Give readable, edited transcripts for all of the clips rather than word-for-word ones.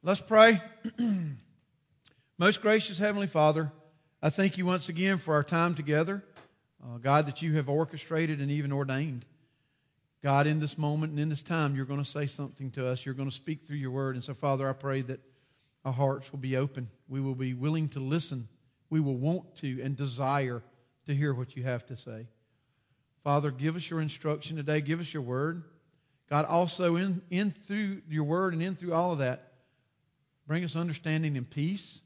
Let's pray. Most gracious Heavenly Father, I thank you once again for our time together. God, that you have orchestrated and even ordained. God, in this moment and in this time, you're going to say something to us. You're going to speak through your word. And so, Father, I pray that our hearts will be open. We will be willing to listen. We will want to and desire to hear what you have to say. Father, give us your instruction today. Give us your word. God, also in through your word and in through all of that, bring us understanding and peace.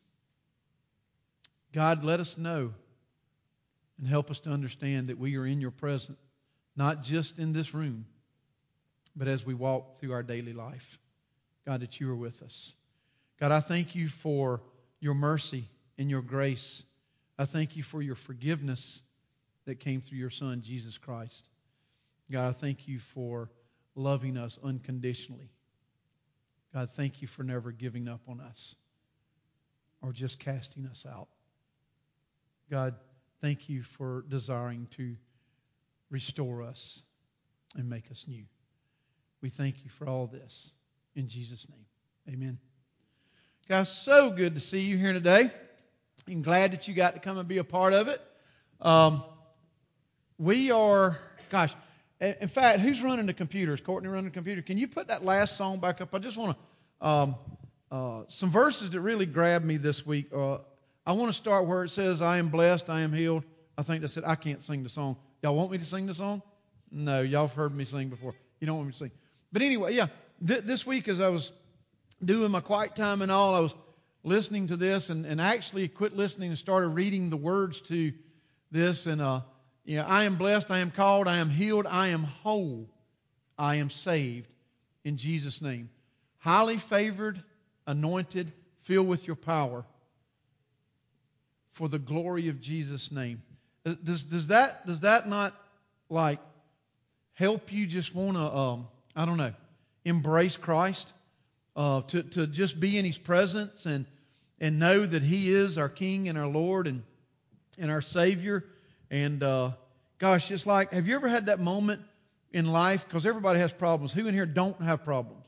God, let us know and help us to understand that we are in your presence, not just in this room, but as we walk through our daily life. God, that you are with us. God, I thank you for your mercy and your grace. I thank you for your forgiveness that came through your Son, Jesus Christ. God, I thank you for loving us unconditionally. God, thank you for never giving up on us or just casting us out. God, thank you for desiring to restore us and make us new. We thank you for all this. In Jesus' name, amen. Guys, so good to see you here today. I'm glad that you got to come and be a part of it. We are, in fact, who's running the computer? Is Courtney running the computer? Can you put that last song back up? I just want to, some verses that really grabbed me this week. I want to start where it says, I am blessed, I am healed. I think that's it. I can't sing the song. Y'all want me to sing the song? No, y'all have heard me sing before. You don't want me to sing. But anyway, yeah, this week as I was doing my quiet time and all, I was listening to this and actually quit listening and started reading the words to this. And, I am blessed, I am called, I am healed, I am whole, I am saved in Jesus' name. Highly favored, anointed, filled with your power for the glory of Jesus' name. Does that not like help you just want to embrace Christ, to just be in His presence and know that He is our King and our Lord and our Savior? And just like, have you ever had that moment in life? Because everybody has problems. Who in here don't have problems?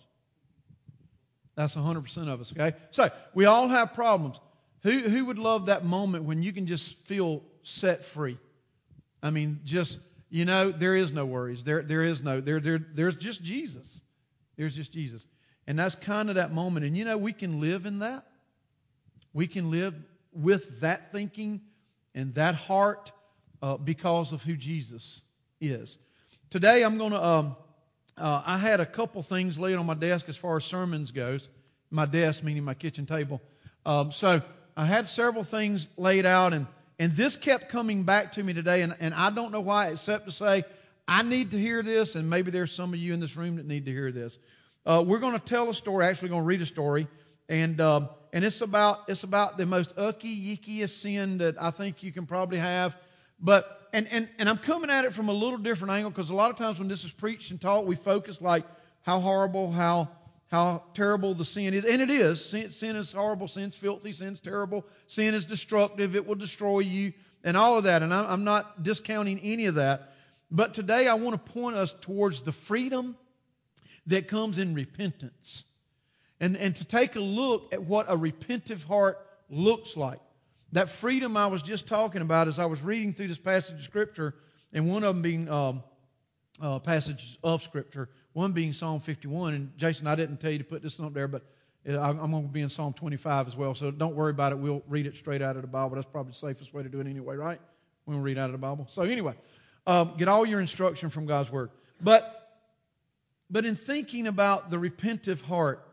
That's 100% of us. Okay, so we all have problems. Who would love that moment when you can just feel set free? I mean, just, there is no worries. There's just Jesus. There's just Jesus. And that's kind of that moment. And we can live in that. We can live with that thinking and that heart because of who Jesus is. Today I'm going to, I had a couple things laid on my desk as far as sermons goes. My desk, meaning my kitchen table. So I had several things laid out, and this kept coming back to me today, and I don't know why, except to say, I need to hear this, and maybe there's some of you in this room that need to hear this. We're going to tell a story, actually going to read a story, and it's about the most yickiest sin that I think you can probably have. But and I'm coming at it from a little different angle, because a lot of times when this is preached and taught, we focus like how horrible, how terrible the sin is. And it is. Sin is horrible. Sin's filthy. Sin's terrible. Sin is destructive. It will destroy you and all of that. And I'm not discounting any of that. But today I want to point us towards the freedom that comes in repentance. And to take a look at what a repentive heart looks like. That freedom I was just talking about as I was reading through this passage of Scripture, and one of them being passages of Scripture, one being Psalm 51. And Jason, I didn't tell you to put this up there, but I'm going to be in Psalm 25 as well. So don't worry about it. We'll read it straight out of the Bible. That's probably the safest way to do it anyway, right? We'll read out of the Bible. So anyway, get all your instruction from God's Word. But in thinking about the repentive heart,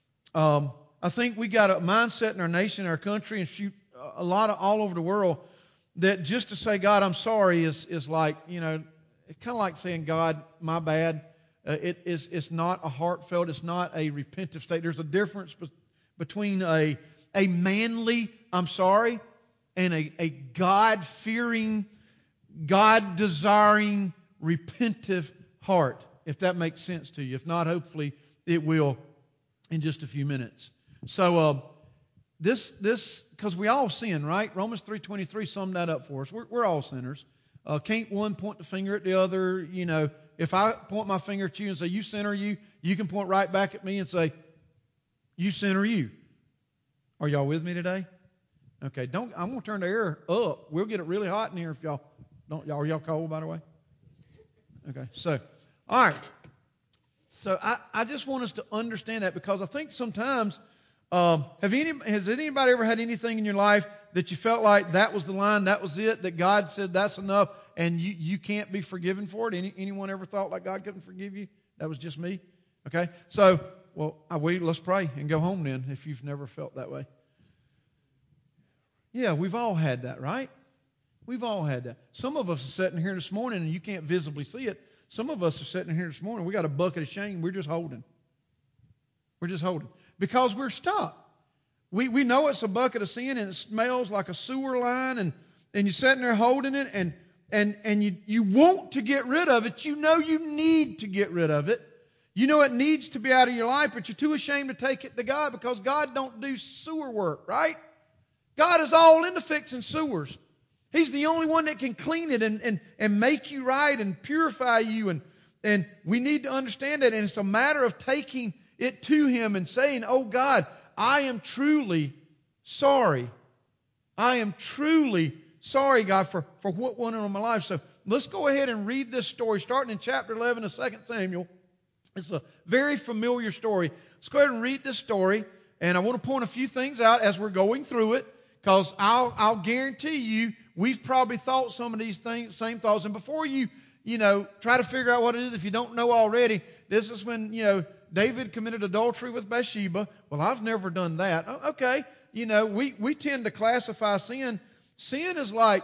I think we got a mindset in our nation, our country, and a lot of all over the world, that just to say, God, I'm sorry is like, it's kind of like saying, God, my bad. It's not a heartfelt, it's not a repentive state. There's a difference between a manly, I'm sorry, and a God-fearing, God-desiring, repentive heart, if that makes sense to you. If not, hopefully it will in just a few minutes. So, this because we all sin, right? Romans 3:23 summed that up for us. We're all sinners. Can't one point the finger at the other? If I point my finger at you and say, you sinner, you can point right back at me and say, You sinner, you. Are y'all with me today? Okay, I'm going to turn the air up. We'll get it really hot in here if y'all don't. Are y'all cold, by the way? Okay, so, all right. So I just want us to understand that, because I think sometimes, has anybody ever had anything in your life that you felt like that was the line, that was it, that God said that's enough, and you can't be forgiven for it? Anyone ever thought like God couldn't forgive you? That was just me? Okay, so, let's pray and go home then if you've never felt that way. Yeah, we've all had that, right? We've all had that. Some of us are sitting here this morning and you can't visibly see it. Some of us are sitting here this morning, we got a bucket of shame, we're just holding. We're just holding. Because we're stuck. We know it's a bucket of sin and it smells like a sewer line, and you're sitting there holding it and you want to get rid of it. You know you need to get rid of it. You know it needs to be out of your life, but you're too ashamed to take it to God because God don't do sewer work, right? God is all into fixing sewers. He's the only one that can clean it and make you right and purify you. And we need to understand that. And it's a matter of taking it to Him and saying, oh God, I am truly sorry. I am truly sorry, God, for what went on in my life. So let's go ahead and read this story, starting in chapter 11 of 2 Samuel. It's a very familiar story. Let's go ahead and read this story. And I want to point a few things out as we're going through it, because I'll guarantee you we've probably thought some of these same thoughts. And before you try to figure out what it is, if you don't know already, this is when, David committed adultery with Bathsheba. Well, I've never done that. Okay, we tend to classify sin. Sin is like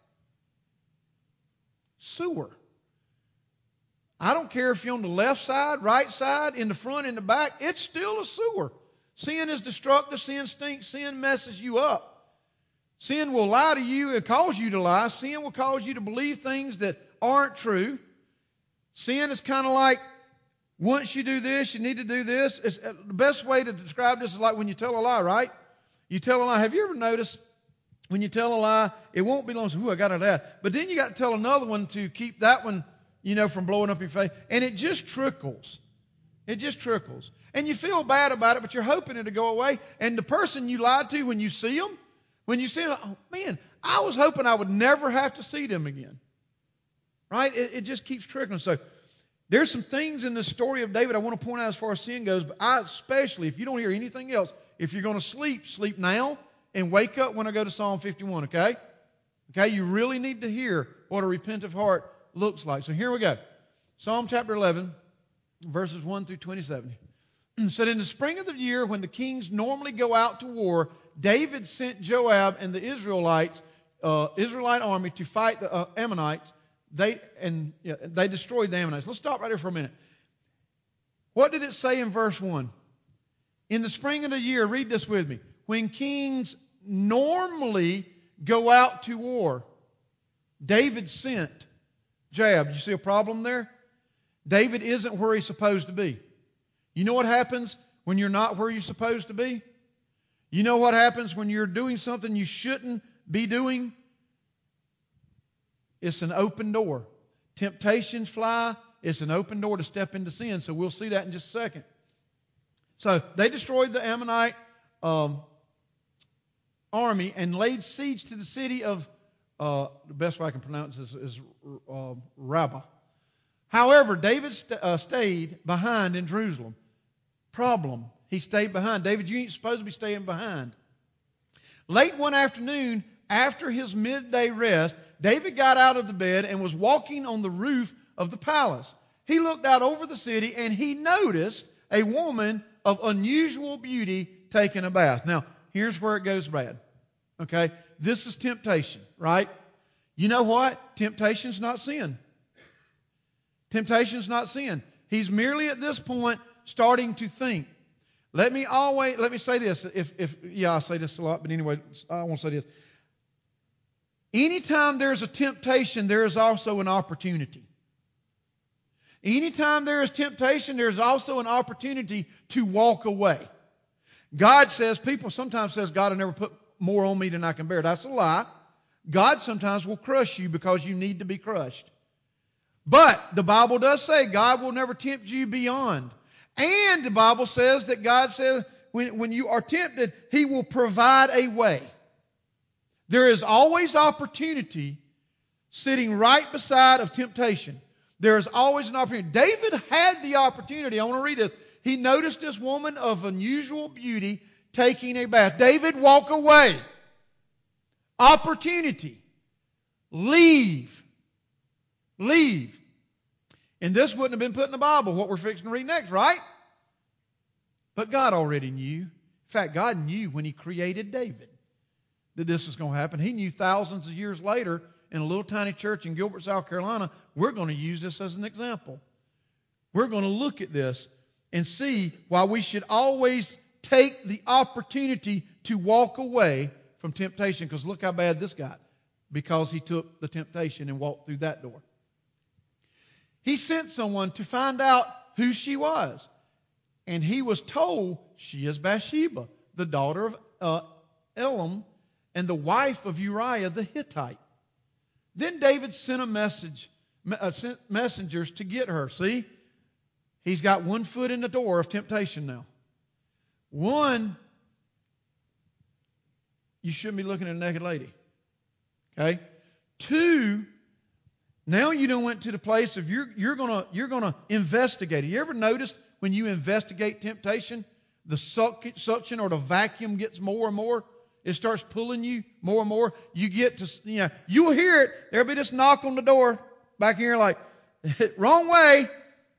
sewer. I don't care if you're on the left side, right side, in the front, in the back. It's still a sewer. Sin is destructive. Sin stinks. Sin messes you up. Sin will lie to you and cause you to lie. Sin will cause you to believe things that aren't true. Sin is kind of like, once you do this, you need to do this. The best way to describe this is like when you tell a lie, right? You tell a lie. Have you ever noticed when you tell a lie, it won't be long, so, I got it out. But then you got to tell another one to keep that one, from blowing up your face. And it just trickles. It just trickles. And you feel bad about it, but you're hoping it'll go away. And the person you lied to, when you see them, oh man, I was hoping I would never have to see them again. Right? It just keeps trickling. So there's some things in the story of David I want to point out as far as sin goes, but especially, if you don't hear anything else, if you're going to sleep now and wake up when I go to Psalm 51, okay? Okay, you really need to hear what a repentant heart looks like. So here we go. Psalm chapter 11, verses 1 through 27. It said, in the spring of the year, when the kings normally go out to war, David sent Joab and the Israelite army to fight the Ammonites. They destroyed the Ammonites. Let's stop right here for a minute. What did it say in verse 1? In the spring of the year, read this with me. When kings normally go out to war, David sent Joab. You see a problem there? David isn't where he's supposed to be. You know what happens when you're not where you're supposed to be? You know what happens when you're doing something you shouldn't be doing? It's an open door. Temptations fly. It's an open door to step into sin. So we'll see that in just a second. So they destroyed the Ammonite army and laid siege to the city of, the best way I can pronounce this is Rabbah. However, David stayed behind in Jerusalem. Problem, he stayed behind. David, you ain't supposed to be staying behind. Late one afternoon, after his midday rest, David got out of the bed and was walking on the roof of the palace. He looked out over the city and he noticed a woman of unusual beauty taking a bath. Now, here's where it goes bad. Okay? This is temptation, right? You know what? Temptation's not sin. Temptation's not sin. He's merely at this point starting to think. Let me say this. I say this a lot, but anyway, I want to say this. Anytime there's a temptation, there is also an opportunity. Anytime there is temptation, there is also an opportunity to walk away. People sometimes says, God will never put more on me than I can bear. That's a lie. God sometimes will crush you because you need to be crushed. But the Bible does say God will never tempt you beyond. And the Bible says that God says when you are tempted, He will provide a way. There is always opportunity sitting right beside of temptation. There is always an opportunity. David had the opportunity. I want to read this. He noticed this woman of unusual beauty taking a bath. David, walk away. Opportunity. Leave. Leave. And this wouldn't have been put in the Bible, what we're fixing to read next, right? But God already knew. In fact, God knew when He created David that this was going to happen. He knew thousands of years later in a little tiny church in Gilbert, South Carolina. We're going to use this as an example. We're going to look at this and see why we should always take the opportunity to walk away from temptation. Because look how bad this got. Because he took the temptation and walked through that door. He sent someone to find out who she was. And he was told she is Bathsheba, the daughter of Elam and the wife of Uriah the Hittite. Then David sent sent messengers to get her. See, he's got one foot in the door of temptation now. One, you shouldn't be looking at a naked lady. Okay. Two, now you done went to the place of you're gonna investigate it. You ever noticed when you investigate temptation, the suction or the vacuum gets more and more? It starts pulling you more and more. You get to, you'll hear it. There'll be this knock on the door back here like, wrong way.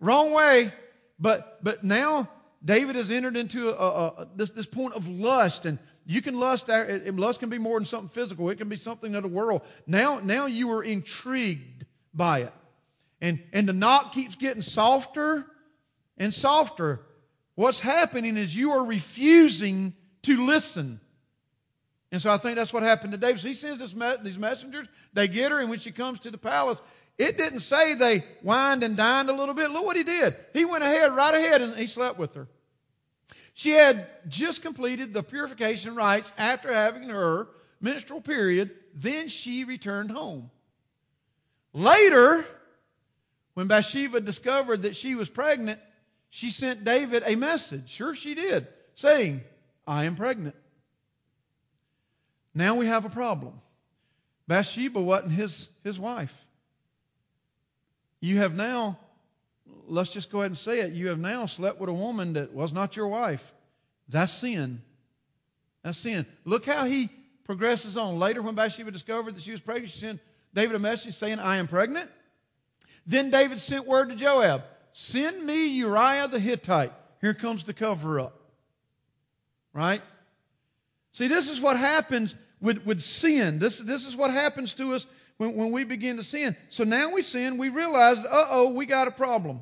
But now David has entered into this point of lust, and you can lust. Lust can be more than something physical. It can be something of the world. Now you are intrigued by it, and the knock keeps getting softer and softer. What's happening is you are refusing to listen. And so I think that's what happened to David. So he sends these messengers. They get her, and when she comes to the palace, it didn't say they wined and dined a little bit. Look what he did. He went right ahead, and he slept with her. She had just completed the purification rites after having her menstrual period. Then she returned home. Later, when Bathsheba discovered that she was pregnant, she sent David a message. Sure she did. Saying, I am pregnant. Now we have a problem. Bathsheba wasn't his wife. You have now, let's just go ahead and say it, you have now slept with a woman that was not your wife. That's sin. That's sin. Look how he progresses on. Later, when Bathsheba discovered that she was pregnant, she sent David a message saying, I am pregnant. Then David sent word to Joab, send me Uriah the Hittite. Here comes the cover-up. Right? See, this is what happens with sin. This is what happens to us when we begin to sin. So now we sin, we realize, we got a problem.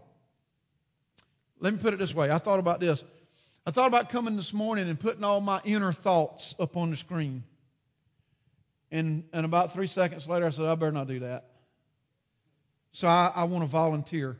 Let me put it this way. I thought about this. I thought about coming this morning and putting all my inner thoughts up on the screen. And about 3 seconds later, I said, I better not do that. So I want to volunteer.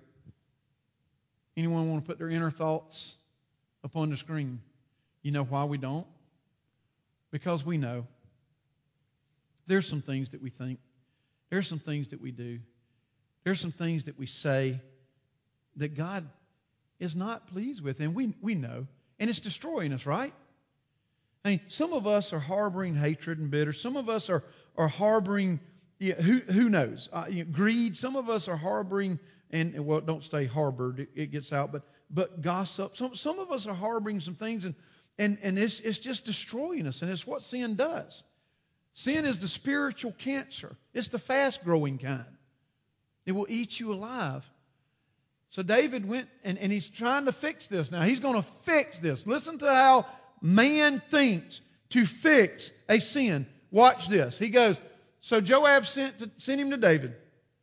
Anyone want to put their inner thoughts up on the screen? You know why we don't? Because we know. There's some things that we think. There's some things that we do. There's some things that we say that God is not pleased with. And we know. And it's destroying us, right? I mean, some of us are harboring hatred and bitter. Some of us are harboring, who knows, greed. Some of us are harboring, and don't stay harbored. It gets out. But gossip. Some of us are harboring some things, and it's just destroying us. And it's what sin does. Sin is the spiritual cancer. It's the fast-growing kind. It will eat you alive. So David went, and he's trying to fix this. Now, he's going to fix this. Listen to how man thinks to fix a sin. Watch this. He goes, so Joab sent him to David.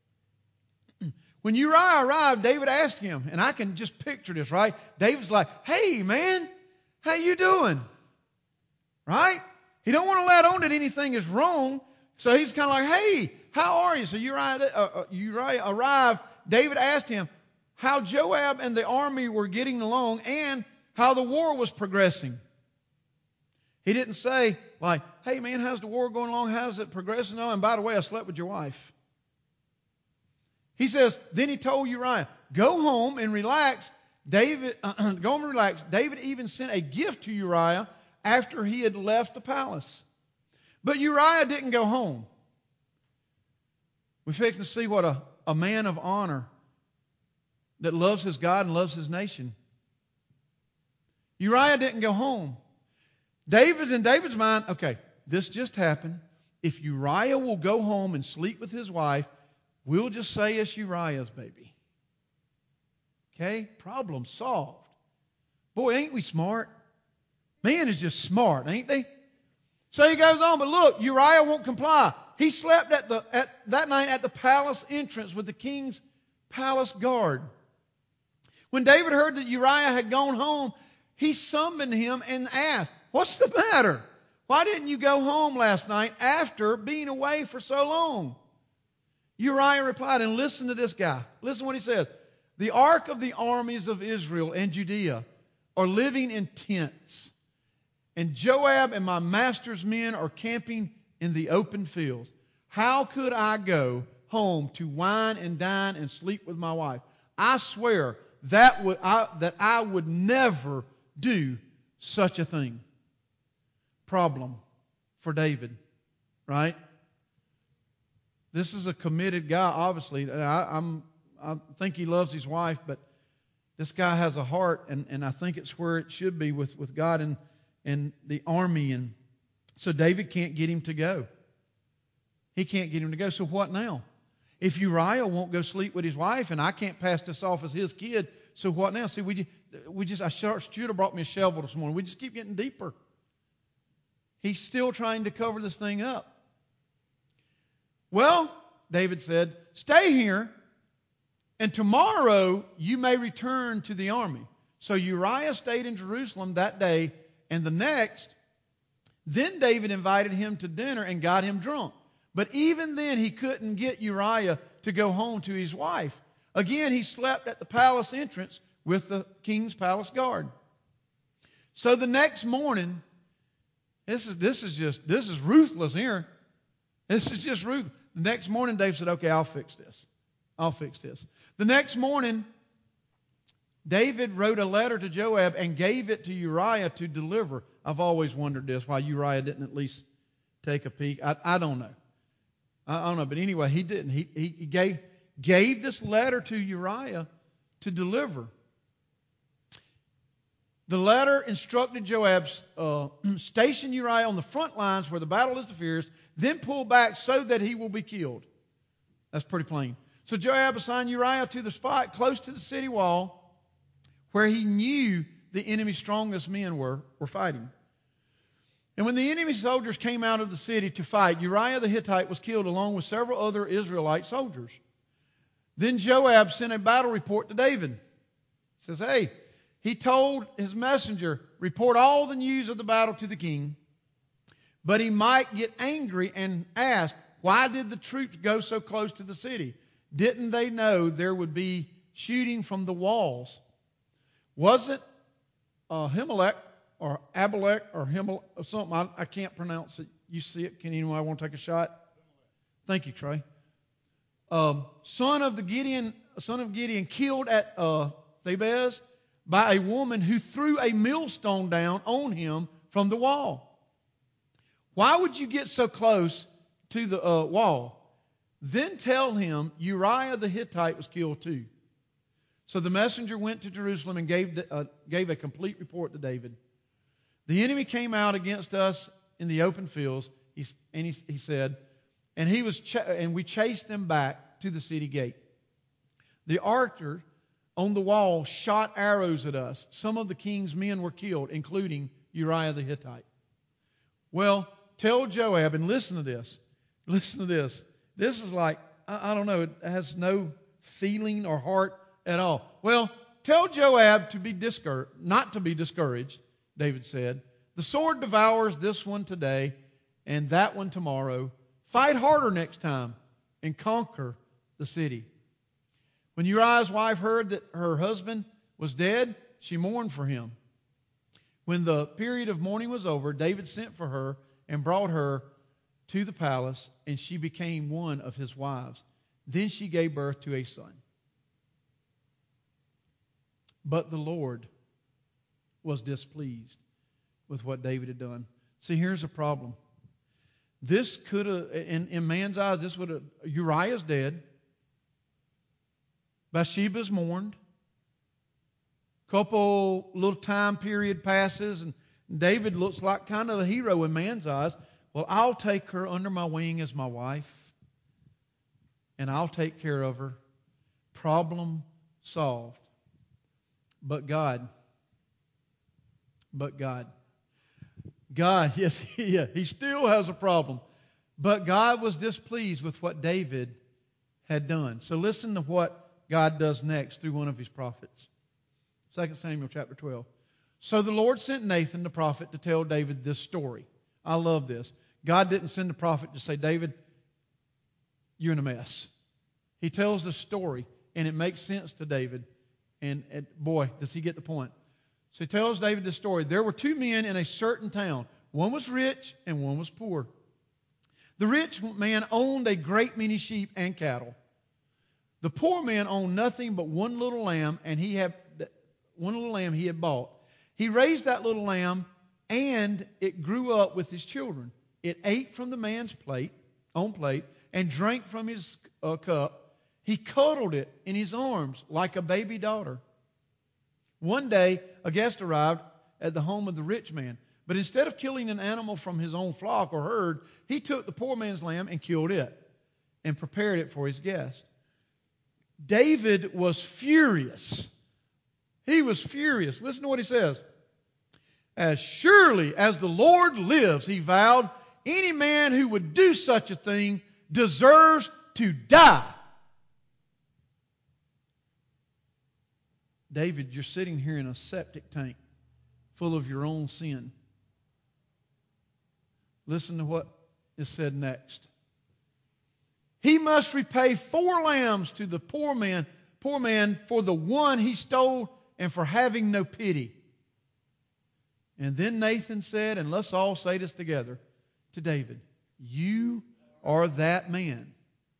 When Uriah arrived, David asked him, and I can just picture this, right? David's like, hey, man, how you doing? Right? He don't want to let on that anything is wrong. So he's kind of like, hey, how are you? So Uriah arrived. David asked him how Joab and the army were getting along and how the war was progressing. He didn't say, like, hey, man, how's the war going along? How's it progressing? Oh, and by the way, I slept with your wife. He says, then he told Uriah, go home and relax David, go and relax. David even sent a gift to Uriah after he had left the palace. But Uriah didn't go home. We're fixing to see what a man of honor that loves his God and loves his nation. Uriah didn't go home. In David's mind, okay, this just happened. If Uriah will go home and sleep with his wife, we'll just say it's Uriah's baby. Okay? Problem solved. Boy, ain't we smart? Man is just smart, ain't they? So he goes on, but look, Uriah won't comply. He slept that night at the palace entrance with the king's palace guard. When David heard that Uriah had gone home, he summoned him and asked, "What's the matter? Why didn't you go home last night after being away for so long?" Uriah replied, and listen to this guy. Listen to what he says. "The ark of the armies of Israel and Judea are living in tents, and Joab and my master's men are camping in the open fields. How could I go home to wine and dine and sleep with my wife? I swear that I would never do such a thing." Problem for David, right? This is a committed guy, obviously. I think he loves his wife, but this guy has a heart, and I think it's where it should be with God and the army. And so David can't get him to go. He can't get him to go. So what now? If Uriah won't go sleep with his wife, and I can't pass this off as his kid, so what now? See, I should have brought me a shovel this morning. We just keep getting deeper. He's still trying to cover this thing up. "Well," David said, "stay here, and tomorrow you may return to the army." So Uriah stayed in Jerusalem that day and the next. Then David invited him to dinner and got him drunk. But even then he couldn't get Uriah to go home to his wife. Again, he slept at the palace entrance with the king's palace guard. So the next morning, this is ruthless here. This is just ruthless. The next morning, David said, "Okay, I'll fix this. The next morning, David wrote a letter to Joab and gave it to Uriah to deliver. I've always wondered this, why Uriah didn't at least take a peek. I don't know. But anyway, he didn't. He gave this letter to Uriah to deliver. The letter instructed Joab, station Uriah on the front lines where the battle is the fiercest, then pull back so that he will be killed. That's pretty plain. So Joab assigned Uriah to the spot close to the city wall where he knew the enemy's strongest men were fighting. And when the enemy soldiers came out of the city to fight, Uriah the Hittite was killed along with several other Israelite soldiers. Then Joab sent a battle report to David. He says, hey, he told his messenger, report all the news of the battle to the king. But he might get angry and ask, why did the troops go so close to the city? Didn't they know there would be shooting from the walls? Was it Ahimelech or Abimelech or Himmel or something? I can't pronounce it. You see it? Can anyone want to take a shot? Thank you, Trey. Son of Gideon, killed at Thebez by a woman who threw a millstone down on him from the wall. Why would you get so close to the wall? Then tell him Uriah the Hittite was killed too. So the messenger went to Jerusalem and gave a complete report to David. The enemy came out against us in the open fields, he said, and we chased them back to the city gate. The archer on the wall shot arrows at us. Some of the king's men were killed, including Uriah the Hittite. Well, tell Joab, and listen to this. Listen to this. This is like, I don't know, it has no feeling or heart at all. Well, tell Joab not to be discouraged, David said. The sword devours this one today and that one tomorrow. Fight harder next time and conquer the city. When Uriah's wife heard that her husband was dead, she mourned for him. When the period of mourning was over, David sent for her and brought her to the palace, and she became one of his wives. Then she gave birth to a son. But the Lord was displeased with what David had done. See, here's a problem. This could have, in man's eyes, this would have, Uriah's dead. Bathsheba's mourned. Couple little time period passes, and David looks like kind of a hero in man's eyes. Well, I'll take her under my wing as my wife, and I'll take care of her. Problem solved. But God, yes, he still has a problem. But God was displeased with what David had done. So listen to what God does next through one of His prophets. 2 Samuel chapter 12. So the Lord sent Nathan the prophet to tell David this story. I love this. God didn't send the prophet to say, David, you're in a mess. He tells the story, and it makes sense to David. And boy, does he get the point. So he tells David this story. There were two men in a certain town. One was rich and one was poor. The rich man owned a great many sheep and cattle. The poor man owned nothing but one little lamb, and he had bought. He raised that little lamb, and it grew up with his children. It ate from the man's own plate, and drank from his cup. He cuddled it in his arms like a baby daughter. One day, a guest arrived at the home of the rich man. But instead of killing an animal from his own flock or herd, he took the poor man's lamb and killed it and prepared it for his guest. David was furious. He was furious. Listen to what he says. As surely as the Lord lives, he vowed, any man who would do such a thing deserves to die. David, you're sitting here in a septic tank full of your own sin. Listen to what is said next. He must repay 4 lambs to the poor man for the one he stole and for having no pity. And then Nathan said, and let's all say this together, to David, you are that man.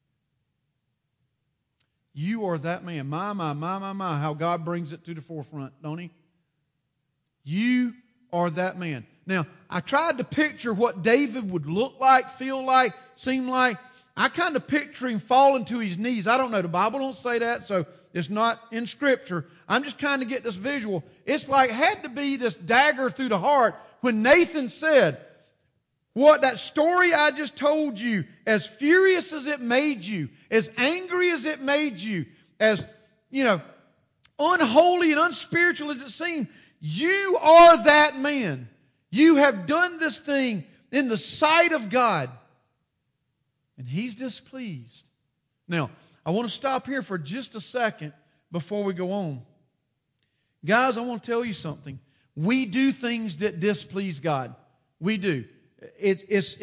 You are that man. My, how God brings it to the forefront, don't He? You are that man. Now, I tried to picture what David would look like, feel like, seem like. I kind of picture him falling to his knees. I don't know. The Bible don't say that, so it's not in Scripture. I'm just trying to get this visual. It's like had to be this dagger through the heart when Nathan said, what that story I just told you, as furious as it made you, as angry as it made you, as, unholy and unspiritual as it seemed, you are that man. You have done this thing in the sight of God. And He's displeased. Now, I want to stop here for just a second before we go on. Guys, I want to tell you something. We do things that displease God. We do. It's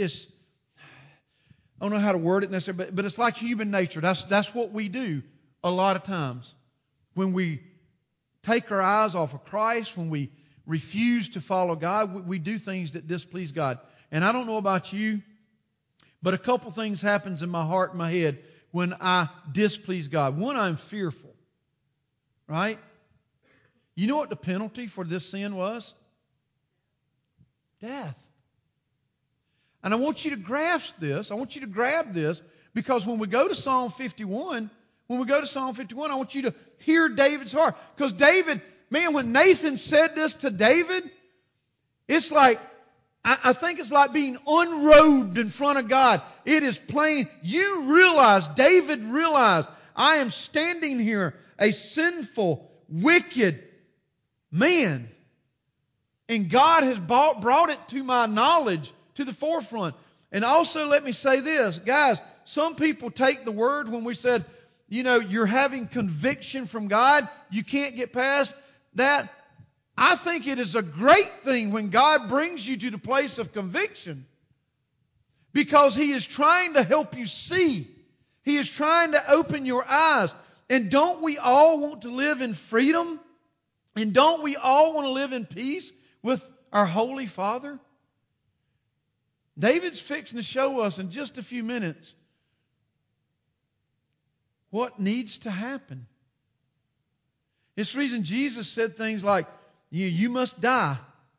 I don't know how to word it necessarily, but it's like human nature. That's what we do a lot of times. When we take our eyes off of Christ, when we refuse to follow God, we do things that displease God. And I don't know about you, but a couple things happens in my heart and my head when I displease God. One, I'm fearful. Right? You know what the penalty for this sin was? Death. And I want you to grasp this. I want you to grab this, because when we go to Psalm 51, I want you to hear David's heart. Because David, man, when Nathan said this to David, it's like, I think it's like being unrobed in front of God. It is plain. David realized, I am standing here, a sinful, wicked man. And God has brought it to my knowledge, to the forefront. And also let me say this, guys, some people take the word when we said, you're having conviction from God, you can't get past that. I think it is a great thing when God brings you to the place of conviction, because He is trying to help you see. He is trying to open your eyes. And don't we all want to live in freedom? And don't we all want to live in peace with our Holy Father? David's fixing to show us in just a few minutes what needs to happen. It's the reason Jesus said things like, you must die.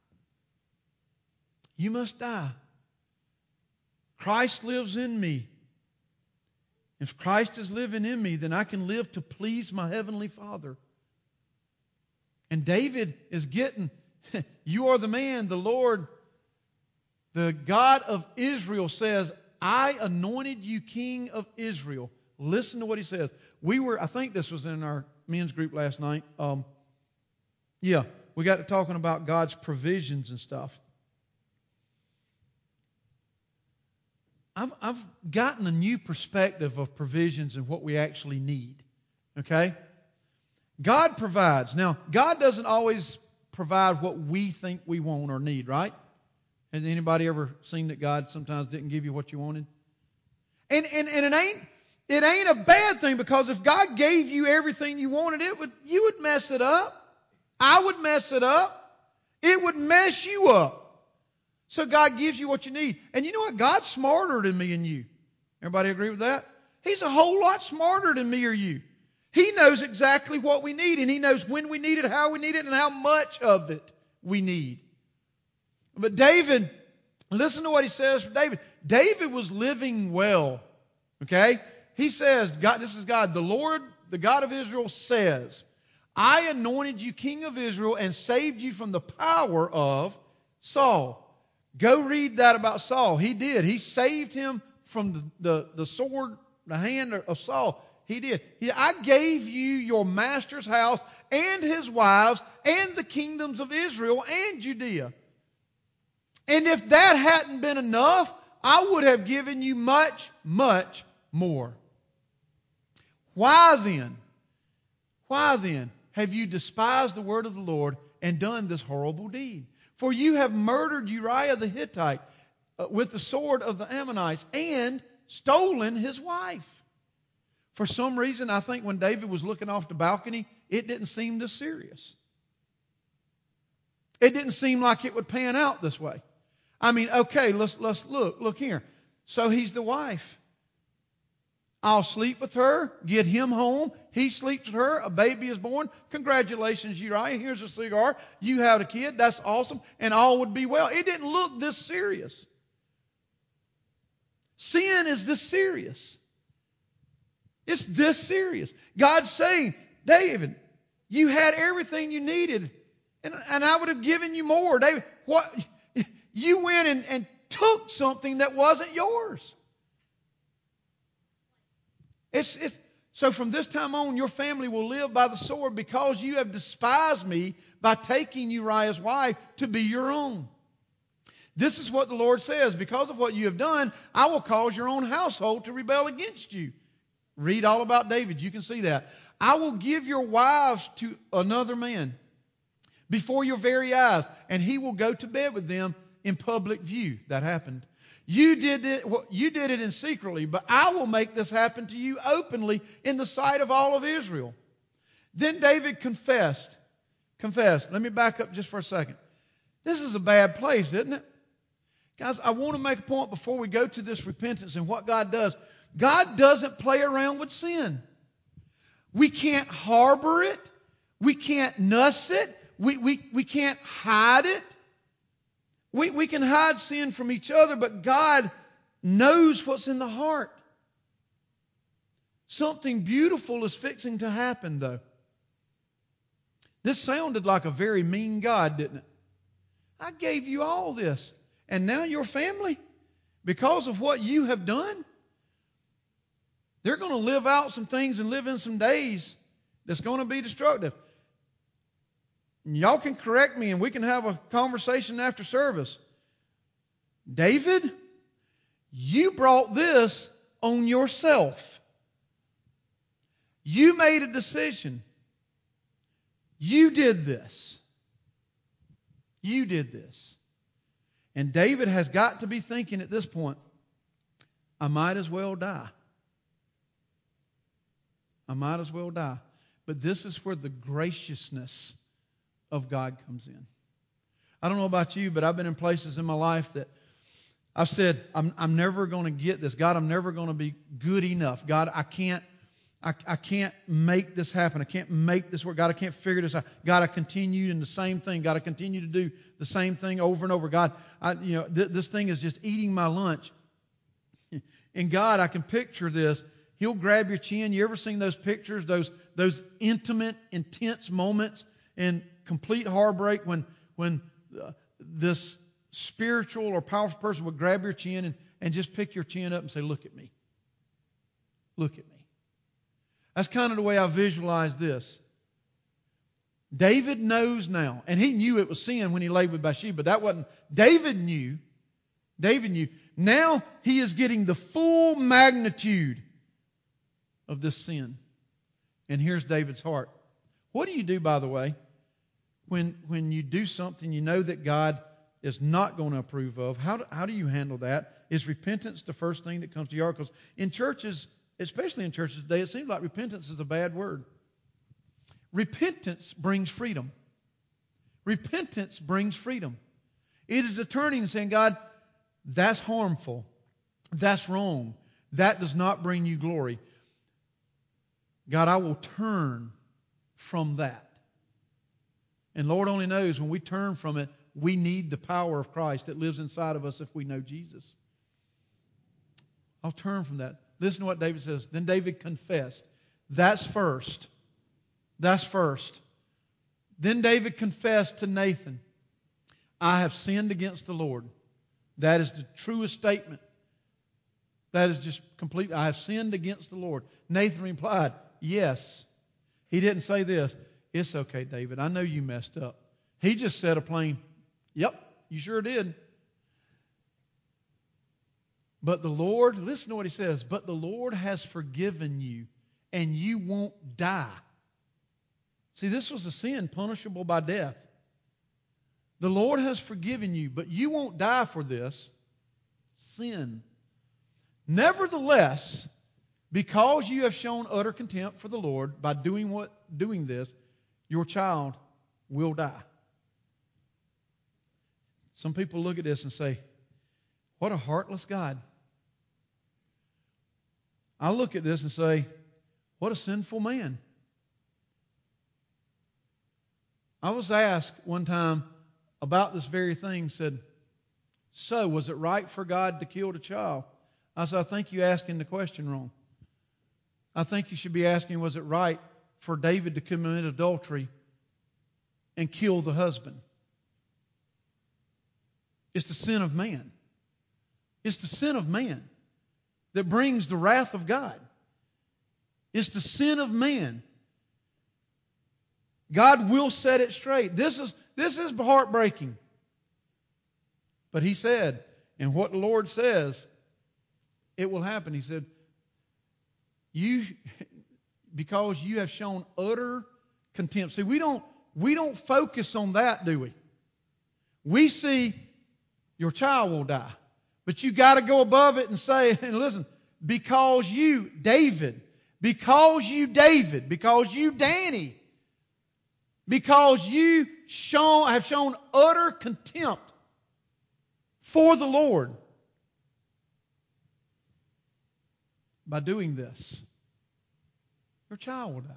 You must die. Christ lives in me. If Christ is living in me, then I can live to please my Heavenly Father. And David is getting, you are the man, the Lord, the God of Israel says, I anointed you king of Israel. Listen to what he says. I think this was in our men's group last night. We got to talking about God's provisions and stuff. I've gotten a new perspective of provisions and what we actually need. Okay? God provides. Now, God doesn't always provide what we think we want or need, right? Has anybody ever seen that God sometimes didn't give you what you wanted? And it ain't a bad thing, because if God gave you everything you wanted, you would mess it up. I would mess it up. It would mess you up. So God gives you what you need. And you know what? God's smarter than me and you. Everybody agree with that? He's a whole lot smarter than me or you. He knows exactly what we need, and He knows when we need it, how we need it, and how much of it we need. But David, listen to what he says for David. David was living well. Okay? He says, God, this is God, the Lord, the God of Israel says, I anointed you king of Israel and saved you from the power of Saul. Go read that about Saul. He did. He saved him from the sword, the hand of Saul. He did. I gave you your master's house and his wives and the kingdoms of Israel and Judea. And if that hadn't been enough, I would have given you much, much more. Why then have you despised the word of the Lord and done this horrible deed? For you have murdered Uriah the Hittite with the sword of the Ammonites and stolen his wife. For some reason, I think when David was looking off the balcony, it didn't seem this serious. It didn't seem like it would pan out this way. I mean, okay, let's look here. So he's the wife. I'll sleep with her, get him home. He sleeps with her. A baby is born. Congratulations, Uriah. Here's a cigar. You had a kid. That's awesome. And all would be well. It didn't look this serious. Sin is this serious. It's this serious. God's saying, David, you had everything you needed, and I would have given you more. David, what? You went and took something that wasn't yours. So from this time on, your family will live by the sword, because you have despised me by taking Uriah's wife to be your own. This is what the Lord says. Because of what you have done, I will cause your own household to rebel against you. Read all about David. You can see that. I will give your wives to another man before your very eyes, and he will go to bed with them in public view. That happened. You did it in secretly, but I will make this happen to you openly in the sight of all of Israel. Then David confessed. Let me back up just for a second. This is a bad place, isn't it? Guys, I want to make a point before we go to this repentance and what God does. God doesn't play around with sin. We can't harbor it. We can't nuss it. We can't hide it. We can hide sin from each other, but God knows what's in the heart. Something beautiful is fixing to happen, though. This sounded like a very mean God, didn't it? I gave you all this, and now your family, because of what you have done, they're going to live out some things and live in some days that's going to be destructive. Y'all can correct me and we can have a conversation after service. David, you brought this on yourself. You made a decision. You did this. You did this. And David has got to be thinking at this point, I might as well die. I might as well die. But this is where the graciousness of God comes in. I don't know about you, but I've been in places in my life that I've said, I'm never going to get this. God, I'm never going to be good enough. God, I can't I can't make this happen. I can't make this work. God, I can't figure this out. God, I continue in the same thing. God, I continue to do the same thing over and over. God, this thing is just eating my lunch. And God, I can picture this. He'll grab your chin. You ever seen those pictures, those intimate, intense moments in complete heartbreak when this spiritual or powerful person would grab your chin and just pick your chin up and say, look at me. Look at me. That's kind of the way I visualize this. David knows now, and he knew it was sin when he laid with Bathsheba. That wasn't. David knew. Now he is getting the full magnitude of this sin. And here's David's heart. What do you do, by the way, when you do something you know that God is not going to approve of? How do you handle that? Is repentance the first thing that comes to your heart? Because in churches, especially in churches today, it seems like repentance is a bad word. Repentance brings freedom. Repentance brings freedom. It is a turning and saying, God, that's harmful. That's wrong. That does not bring you glory. God, I will turn from that. And Lord only knows when we turn from it, we need the power of Christ that lives inside of us if we know Jesus. I'll turn from that. Listen to what David says. Then David confessed. That's first. That's first. Then David confessed to Nathan, I have sinned against the Lord. That is the truest statement. That is just complete. I have sinned against the Lord. Nathan replied, yes. He didn't say this. It's okay, David. I know you messed up. He just said a plain, yep, you sure did. But the Lord, listen to what he says, but the Lord has forgiven you and you won't die. See, this was a sin punishable by death. The Lord has forgiven you, but you won't die for this sin. Nevertheless, because you have shown utter contempt for the Lord by doing this, your child will die. Some people look at this and say, what a heartless God. I look at this and say, what a sinful man. I was asked one time about this very thing, said, so was it right for God to kill the child? I said, I think you're asking the question wrong. I think you should be asking, was it right for David to commit adultery and kill the husband? It's the sin of man. It's the sin of man that brings the wrath of God. It's the sin of man. God will set it straight. This is heartbreaking. But he said, and what the Lord says, it will happen. He said, because you have shown utter contempt. See, we don't focus on that, do we? We see your child will die. But you got to go above it and say, and listen, because you, David, because you, Danny, because you have shown utter contempt for the Lord by doing this, your child will die.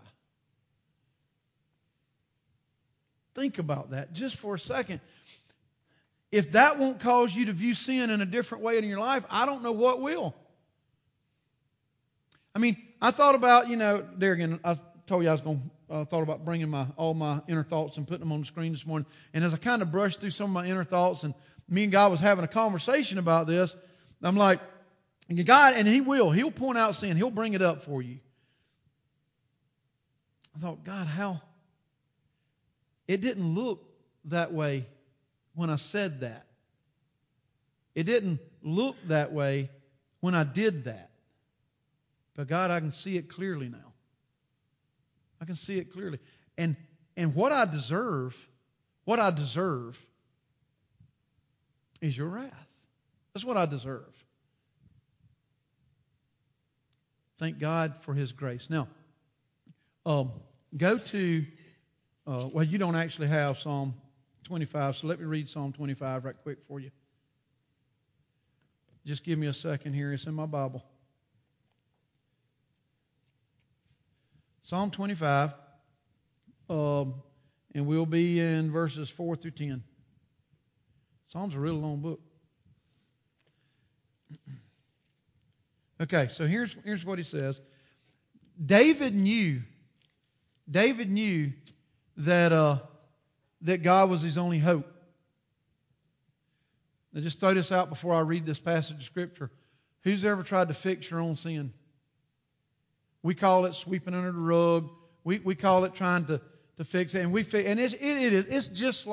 Think about that just for a second. If that won't cause you to view sin in a different way in your life, I don't know what will. I mean, I thought about, there again, I told you I was going to thought about bringing all my inner thoughts and putting them on the screen this morning. And as I kind of brushed through some of my inner thoughts, and me and God was having a conversation about this, I'm like, God, and He'll point out sin. He'll bring it up for you. I thought, God, how? It didn't look that way when I said that. It didn't look that way when I did that. But God, I can see it clearly now. I can see it clearly. And what I deserve is your wrath. That's what I deserve. Thank God for His grace. Now, go to, you don't actually have Psalm 25, so let me read Psalm 25 right quick for you. Just give me a second here. It's in my Bible. Psalm 25. And we'll be in verses 4 through 10. Psalm's a really long book. Okay, so here's what he says. David knew that God was his only hope. Now just throw this out before I read this passage of Scripture. Who's ever tried to fix your own sin? We call it sweeping under the rug. We call it trying to fix it, and it's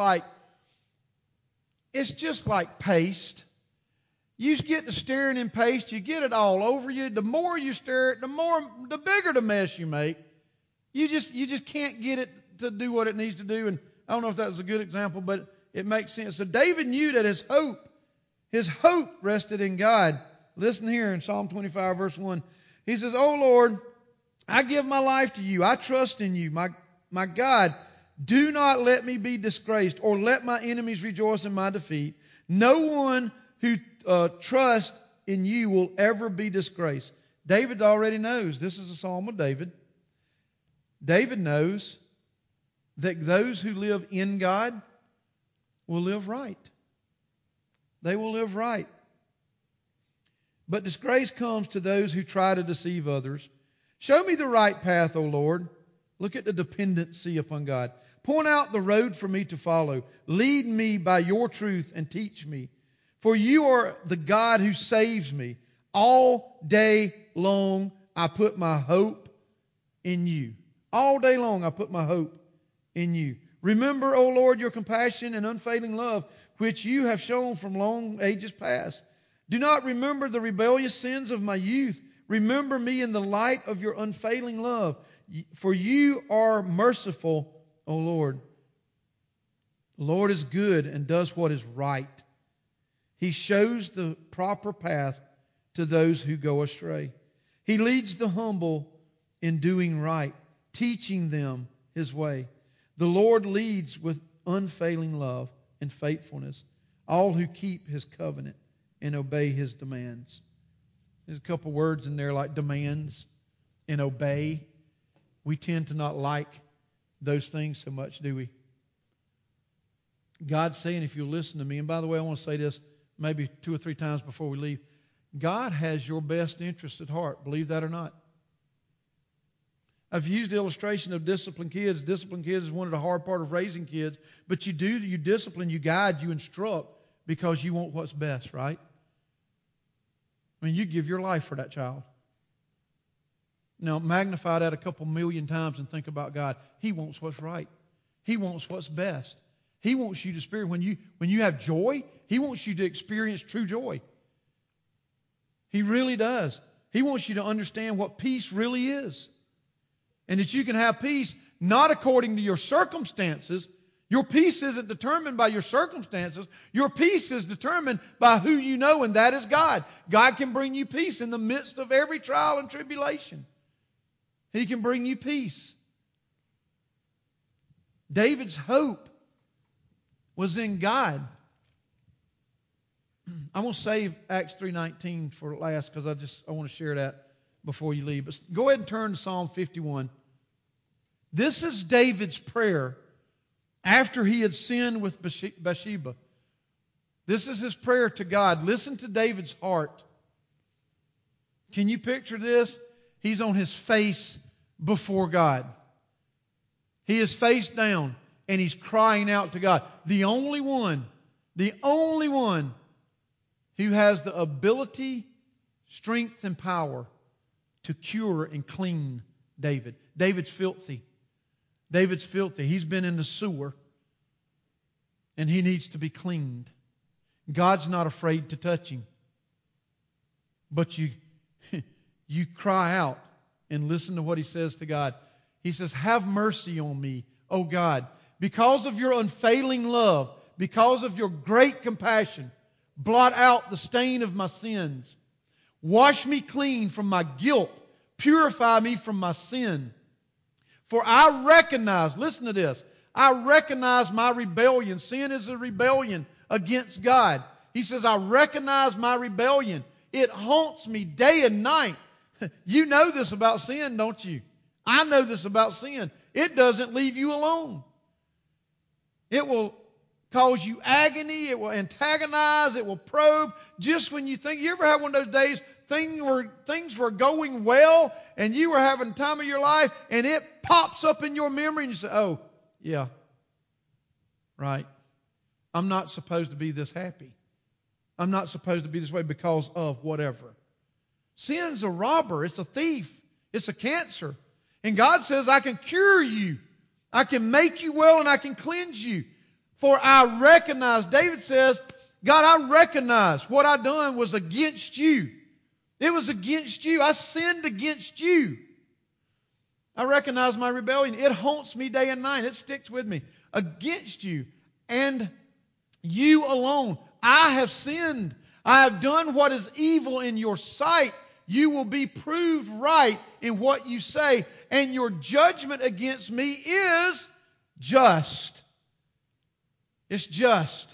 just like paste. You get to stirring in paste, you get it all over you. The more you stir it, the bigger the mess you make. You just can't get it to do what it needs to do. And I don't know if that was a good example, but it makes sense. So David knew that his hope rested in God. Listen here in Psalm 25, verse 1. He says, "O Lord, I give my life to you. I trust in you. My God, do not let me be disgraced or let my enemies rejoice in my defeat. No one who trusts in you will ever be disgraced." David already knows. This is a psalm of David. David knows that those who live in God will live right. They will live right. But disgrace comes to those who try to deceive others. Show me the right path, O Lord. Look at the dependency upon God. Point out the road for me to follow. Lead me by your truth and teach me. For you are the God who saves me. All day long I put my hope in you. All day long I put my hope in you. Remember, O Lord, your compassion and unfailing love, which you have shown from long ages past. Do not remember the rebellious sins of my youth. Remember me in the light of your unfailing love. For you are merciful, O Lord. The Lord is good and does what is right. He shows the proper path to those who go astray. He leads the humble in doing right, teaching them His way. The Lord leads with unfailing love and faithfulness all who keep His covenant and obey His demands. There's a couple words in there like demands and obey. We tend to not like those things so much, do we? God's saying, if you'll listen to me, and by the way, I want to say this maybe 2 or 3 times before we leave. God has your best interest at heart. Believe that or not. I've used the illustration of disciplined kids. Disciplined kids is one of the hard part of raising kids. But you discipline, you guide, you instruct because you want what's best, right? I mean, you give your life for that child. Now, magnify that a couple million times and think about God. He wants what's right. He wants what's best. He wants you to experience, when you have joy, He wants you to experience true joy. He really does. He wants you to understand what peace really is. And that you can have peace not according to your circumstances. Your peace isn't determined by your circumstances. Your peace is determined by who you know, and that is God. God can bring you peace in the midst of every trial and tribulation. He can bring you peace. David's hope was in God. I'm going to save Acts 3:19 for last because I want to share that before you leave. But go ahead and turn to Psalm 51. This is David's prayer after he had sinned with Bathsheba. This is his prayer to God. Listen to David's heart. Can you picture this? He's on his face before God. He is face down and he's crying out to God. The only one who has the ability, strength, and power to cure and clean David. David's filthy. David's filthy. He's been in the sewer and he needs to be cleaned. God's not afraid to touch him. But you cry out and listen to what he says to God. He says, "Have mercy on me, O God, because of your unfailing love, because of your great compassion. Blot out the stain of my sins. Wash me clean from my guilt. Purify me from my sin. For I recognize," listen to this, "I recognize my rebellion." Sin is a rebellion against God. He says, "I recognize my rebellion. It haunts me day and night." You know this about sin, don't you? I know this about sin. It doesn't leave you alone. It will cause you agony. It will antagonize. It will probe. Just when you think, you ever have one of those days, things were going well and you were having the time of your life and it pops up in your memory and you say, oh, yeah, right. I'm not supposed to be this happy. I'm not supposed to be this way because of whatever. Sin's a robber. It's a thief. It's a cancer. And God says, I can cure you. I can make you well and I can cleanse you. For I recognize, David says, God, I recognize what I done was against you. It was against you. I sinned against you. I recognize my rebellion. It haunts me day and night. It sticks with me. Against you and you alone. I have sinned. I have done what is evil in your sight. You will be proved right in what you say. And your judgment against me is just. It's just.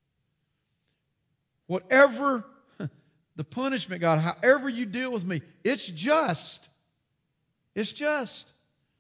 Whatever the punishment, God, however you deal with me, it's just. It's just.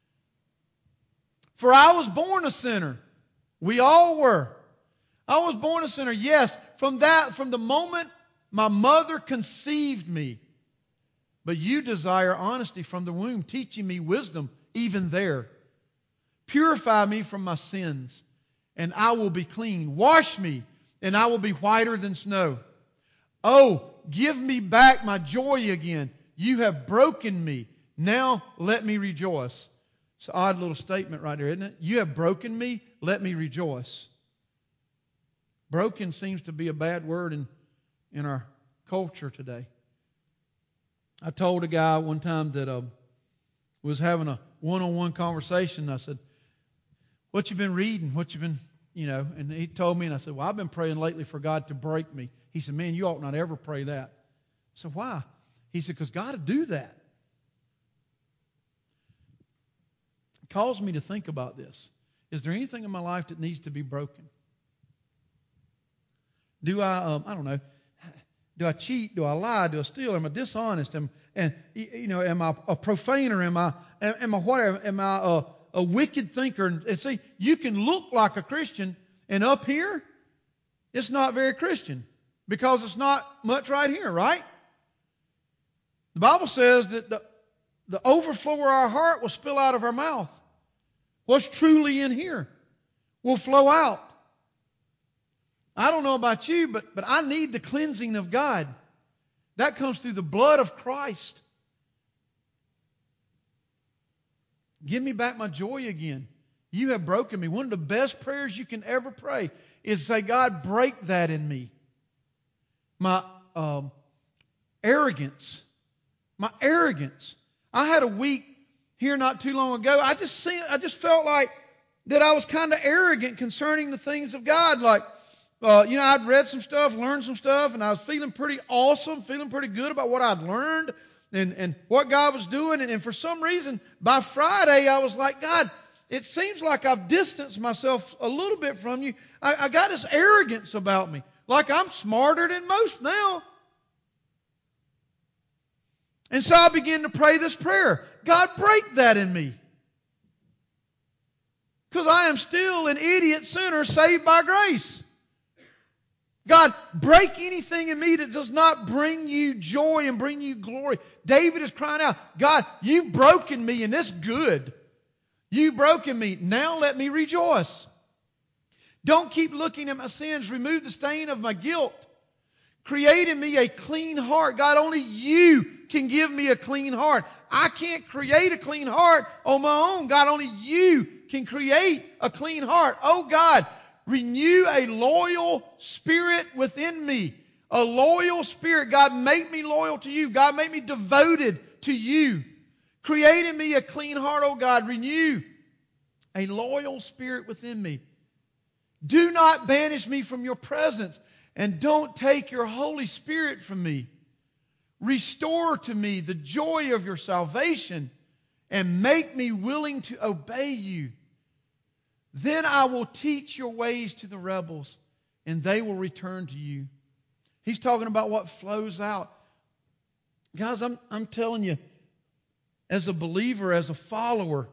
For I was born a sinner. We all were. I was born a sinner, yes, from the moment my mother conceived me. But you desire honesty from the womb, teaching me wisdom even there. Purify me from my sins, and I will be clean. Wash me, and I will be whiter than snow. Oh, give me back my joy again. You have broken me. Now let me rejoice. It's an odd little statement right there, isn't it? You have broken me. Let me rejoice. Broken seems to be a bad word in our culture today. I told a guy one time that was having a one-on-one conversation. I said, what you been reading? What you been, and he told me, and I said, well, I've been praying lately for God to break me. He said, man, you ought not ever pray that. I said, why? He said, because God will do that. It caused me to think about this. Is there anything in my life that needs to be broken? Do I don't know, do I cheat? Do I lie? Do I steal? Am I dishonest? Am I a profaner? Am I whatever? Am I a wicked thinker? And see, you can look like a Christian, and up here, it's not very Christian because it's not much right here, right? The Bible says that the overflow of our heart will spill out of our mouth. What's truly in here will flow out. I don't know about you, but I need the cleansing of God. That comes through the blood of Christ. Give me back my joy again. You have broken me. One of the best prayers you can ever pray is say, God, break that in me. My arrogance. My arrogance. I had a week here not too long ago. I just felt like that I was kind of arrogant concerning the things of God. Like, I'd read some stuff, learned some stuff, and I was feeling pretty awesome, feeling pretty good about what I'd learned and what God was doing. And for some reason, by Friday, I was like, God, it seems like I've distanced myself a little bit from you. I got this arrogance about me, like I'm smarter than most now. And so I began to pray this prayer. God, break that in me. Because I am still an idiot sinner saved by grace. God, break anything in me that does not bring you joy and bring you glory. David is crying out, God, you've broken me and it's good. You've broken me. Now let me rejoice. Don't keep looking at my sins. Remove the stain of my guilt. Create in me a clean heart. God, only you can give me a clean heart. I can't create a clean heart on my own. God, only you can create a clean heart. Oh God, renew a loyal spirit within me. A loyal spirit. God, make me loyal to you. God, make me devoted to you. Create in me a clean heart, oh God. Renew a loyal spirit within me. Do not banish me from your presence, and don't take your Holy Spirit from me. Restore to me the joy of your salvation, and make me willing to obey you. Then I will teach your ways to the rebels, and they will return to you. He's talking about what flows out. Guys, I'm telling you, as a believer, as a follower,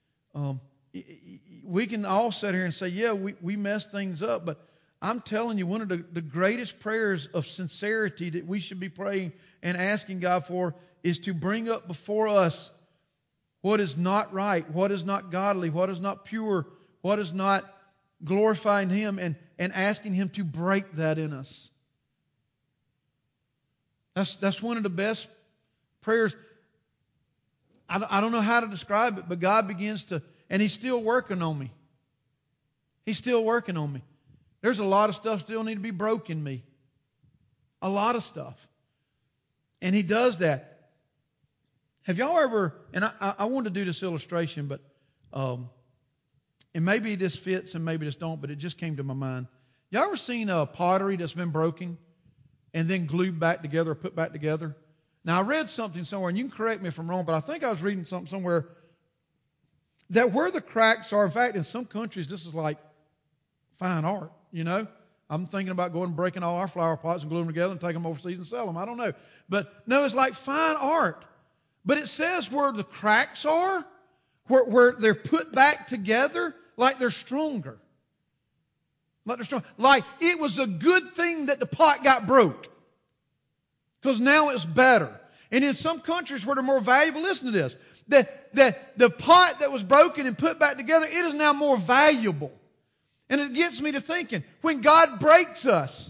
we can all sit here and say, yeah, we mess things up, but I'm telling you, one of the greatest prayers of sincerity that we should be praying and asking God for is to bring up before us what is not right, what is not godly, what is not pure, what is not glorifying Him, and asking Him to break that in us. That's one of the best prayers. I don't know how to describe it, but God begins to, and He's still working on me. He's still working on me. There's a lot of stuff still need to be broken in me. A lot of stuff. And He does that. Have y'all ever, and I want to do this illustration, but, and maybe this fits and maybe this don't, but it just came to my mind. Y'all ever seen a pottery that's been broken and then glued back together or put back together? Now, I read something somewhere, and you can correct me if I'm wrong, but I think I was reading something somewhere that where the cracks are, in fact, in some countries, this is like fine art, you know. I'm thinking about going and breaking all our flower pots and gluing them together and taking them overseas and sell them. I don't know. But no, it's like fine art. But it says where the cracks are, where they're put back together, like they're stronger. Like they're strong. Like it was a good thing that the pot got broke. Because now it's better. And in some countries where they're more valuable, listen to this. That the pot that was broken and put back together, it is now more valuable. And it gets me to thinking, when God breaks us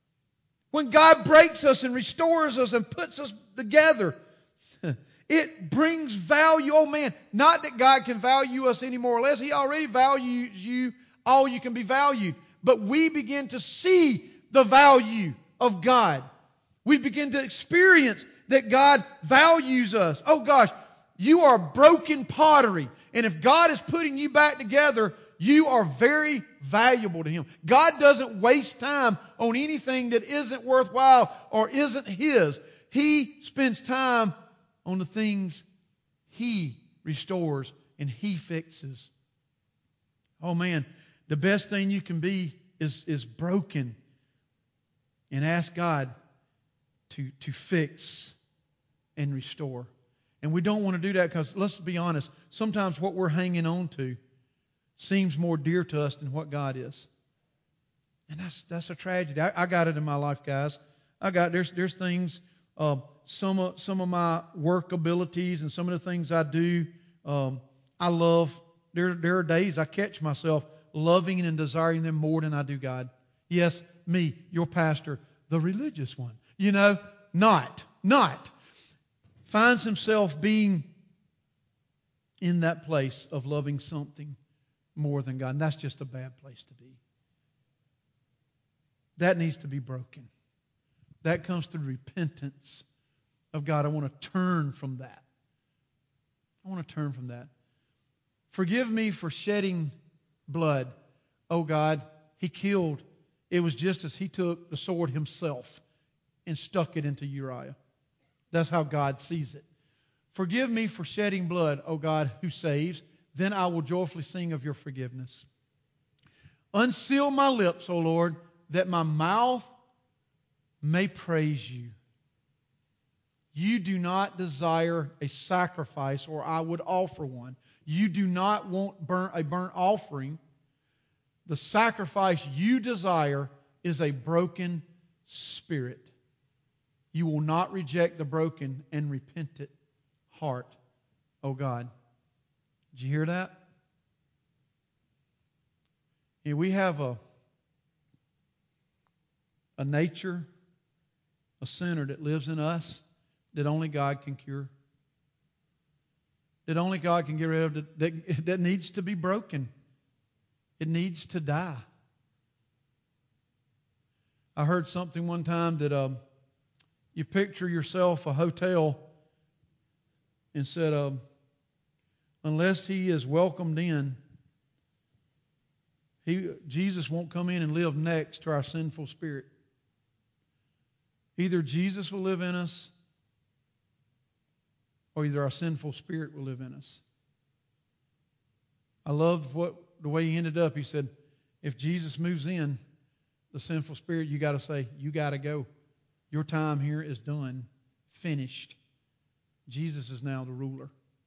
and restores us and puts us together, it brings value. Oh man, not that God can value us any more or less. He already values you all you can be valued. But we begin to see the value of God. We begin to experience that God values us. Oh gosh, you are broken pottery. And if God is putting you back together, you are very valuable to Him. God doesn't waste time on anything that isn't worthwhile or isn't His. He spends time on the things He restores and He fixes. Oh man, the best thing you can be is broken and ask God to fix and restore. And we don't want to do that because, let's be honest, sometimes what we're hanging on to seems more dear to us than what God is. And that's a tragedy. I got it in my life, guys. There's things, some of my work abilities and some of the things I do, I love. There are days I catch myself loving and desiring them more than I do God. Yes, me, your pastor, the religious one. You know, not. Finds himself being in that place of loving something more than God. And that's just a bad place to be. That needs to be broken. That comes through repentance of God. I want to turn from that. Forgive me for shedding blood. Oh God, He killed. It was just as He took the sword Himself and stuck it into Uriah. That's how God sees it. Forgive me for shedding blood, O God, who saves. Then I will joyfully sing of your forgiveness. Unseal my lips, O Lord, that my mouth may praise you. You do not desire a sacrifice, or I would offer one. You do not want a burnt offering. The sacrifice you desire is a broken spirit. You will not reject the broken and repentant heart, O God. Did you hear that? Yeah, we have a nature, a sinner that lives in us that only God can cure. That only God can get rid of, that needs to be broken. It needs to die. I heard something one time that you picture yourself a hotel and said, unless He is welcomed in, Jesus won't come in and live next to our sinful spirit. Either Jesus will live in us, or either our sinful spirit will live in us. I loved the way he ended up. He said, if Jesus moves in, the sinful spirit, you got to say, you got to go. Your time here is done, finished. Jesus is now the ruler.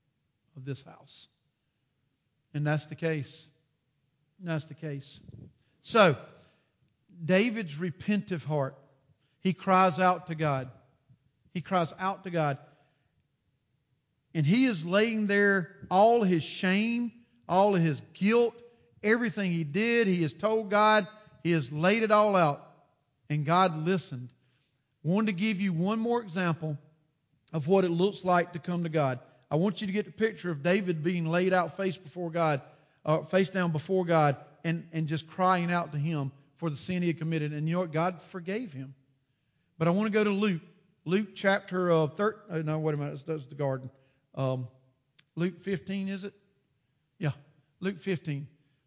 of this house. And that's the case. That's the case. So, David's repentive heart, he cries out to God. He cries out to God. And he is laying there all his shame, all of his guilt, everything he did. He has told God. He has laid it all out. And God listened. I wanted to give you one more example of what it looks like to come to God. I want you to get the picture of David being laid out face down before God, and just crying out to Him for the sin he had committed. And you know what? God forgave him. But I want to go to Luke. Luke chapter 13. No, wait a minute. That's the garden. Luke 15, is it? Yeah, Luke 15.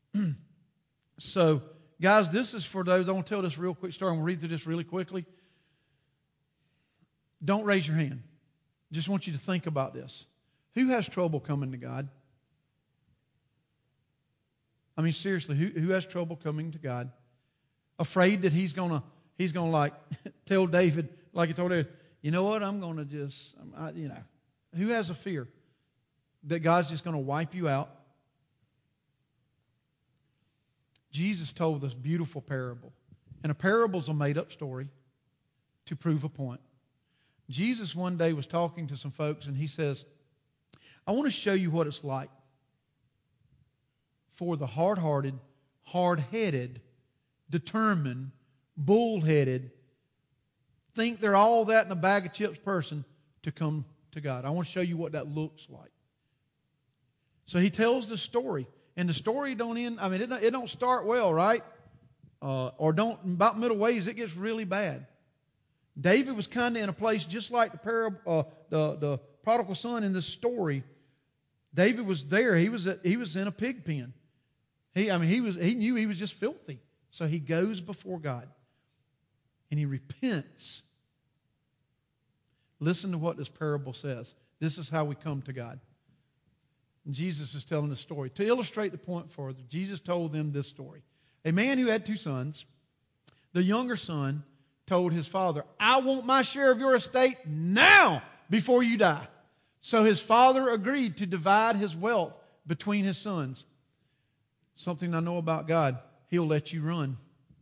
So, guys, this is for those. I want to tell this real quick story. I'm going to read through this really quickly. Don't raise your hand. Just want you to think about this. Who has trouble coming to God? I mean, seriously, who has trouble coming to God? Afraid that he's gonna like tell David, like he told David, you know what? I'm gonna just, who has a fear that God's just gonna wipe you out? Jesus told this beautiful parable, and a parable's a made-up story to prove a point. Jesus one day was talking to some folks, and he says, I want to show you what it's like for the hard-hearted, hard-headed, determined, bull-headed, think they're all that in a bag of chips person to come to God. I want to show you what that looks like. So he tells the story, and the story don't end. I mean, it don't start well, right? Or don't about middle ways. It gets really bad. David was kind of in a place just like the prodigal son in this story. David was there. He was in a pig pen. He knew he was just filthy. So he goes before God and he repents. Listen to what this parable says. This is how we come to God. And Jesus is telling the story. To illustrate the point further, Jesus told them this story. A man who had 2 sons, the younger son told his father, I want my share of your estate now before you die. So his father agreed to divide his wealth between his sons. Something I know about God, He'll let you run.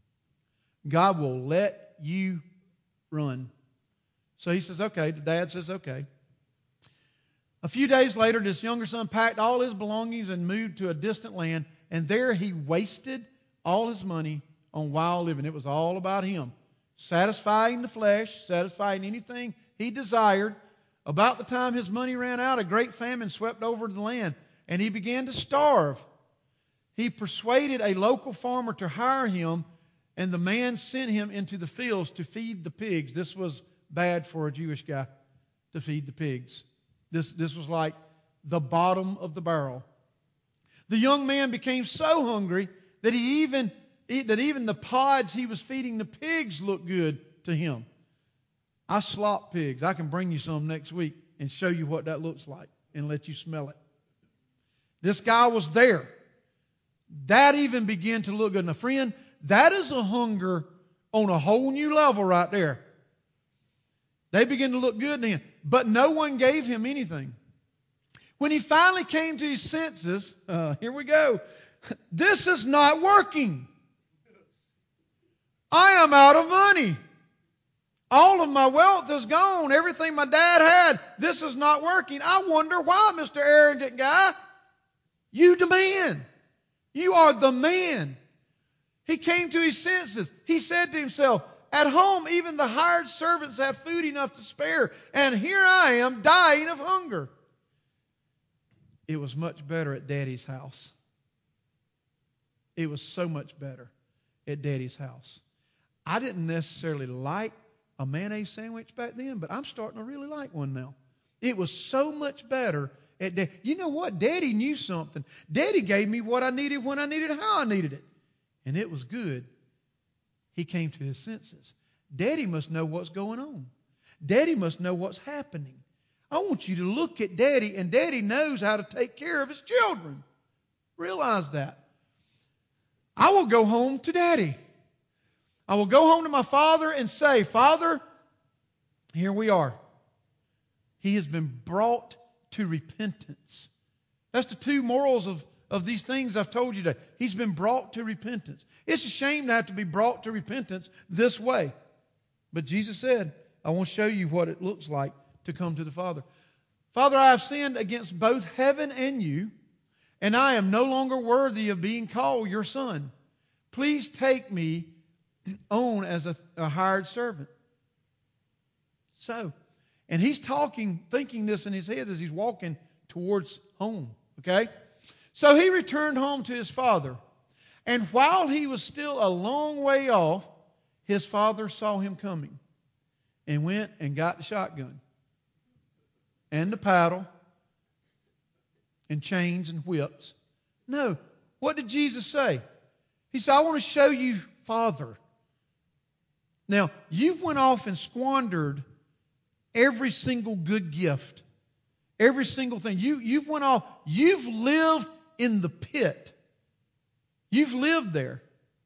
God will let you run. So he says, okay. The dad says, okay. A few days later, this younger son packed all his belongings and moved to a distant land. And there he wasted all his money on wild living. It was all about him. Satisfying the flesh, satisfying anything he desired. About the time his money ran out, a great famine swept over the land, and he began to starve. He persuaded a local farmer to hire him, and the man sent him into the fields to feed the pigs. This was bad for a Jewish guy, to feed the pigs. This was like the bottom of the barrel. The young man became so hungry that even the pods he was feeding the pigs looked good to him. I slop pigs. I can bring you some next week and show you what that looks like and let you smell it. This guy was there. That even began to look good. Now, friend, that is a hunger on a whole new level right there. They began to look good to him, but no one gave him anything. When he finally came to his senses, here we go. This is not working. I am out of money. All of my wealth is gone. Everything my dad had, this is not working. I wonder why, Mr. Arrogant guy. You the man. You are the man. He came to his senses. He said to himself, at home, even the hired servants have food enough to spare, and here I am dying of hunger. It was much better at Daddy's house. It was so much better at Daddy's house. I didn't necessarily like a mayonnaise sandwich back then, but I'm starting to really like one now. It was so much better at Daddy. You know what? Daddy knew something. Daddy gave me what I needed when I needed it, how I needed it. And it was good. He came to his senses. Daddy must know what's going on. Daddy must know what's happening. I want you to look at Daddy, and Daddy knows how to take care of his children. Realize that. I will go home to Daddy. I will go home to my father and say, Father, here we are. He has been brought to repentance. That's the two morals of these things I've told you today. He's been brought to repentance. It's a shame to have to be brought to repentance this way. But Jesus said, I want to show you what it looks like to come to the Father. Father, I have sinned against both heaven and you, and I am no longer worthy of being called your son. Please take me on as a hired servant. So, and he's thinking this in his head as he's walking towards home. Okay? So he returned home to his father. And while he was still a long way off, his father saw him coming and went and got the shotgun and the paddle and chains and whips. No. What did Jesus say? He said, I want to show you Father. Now, you went off and squandered every single good gift. Every single thing. You've went off. You've lived in the pit. You've lived there.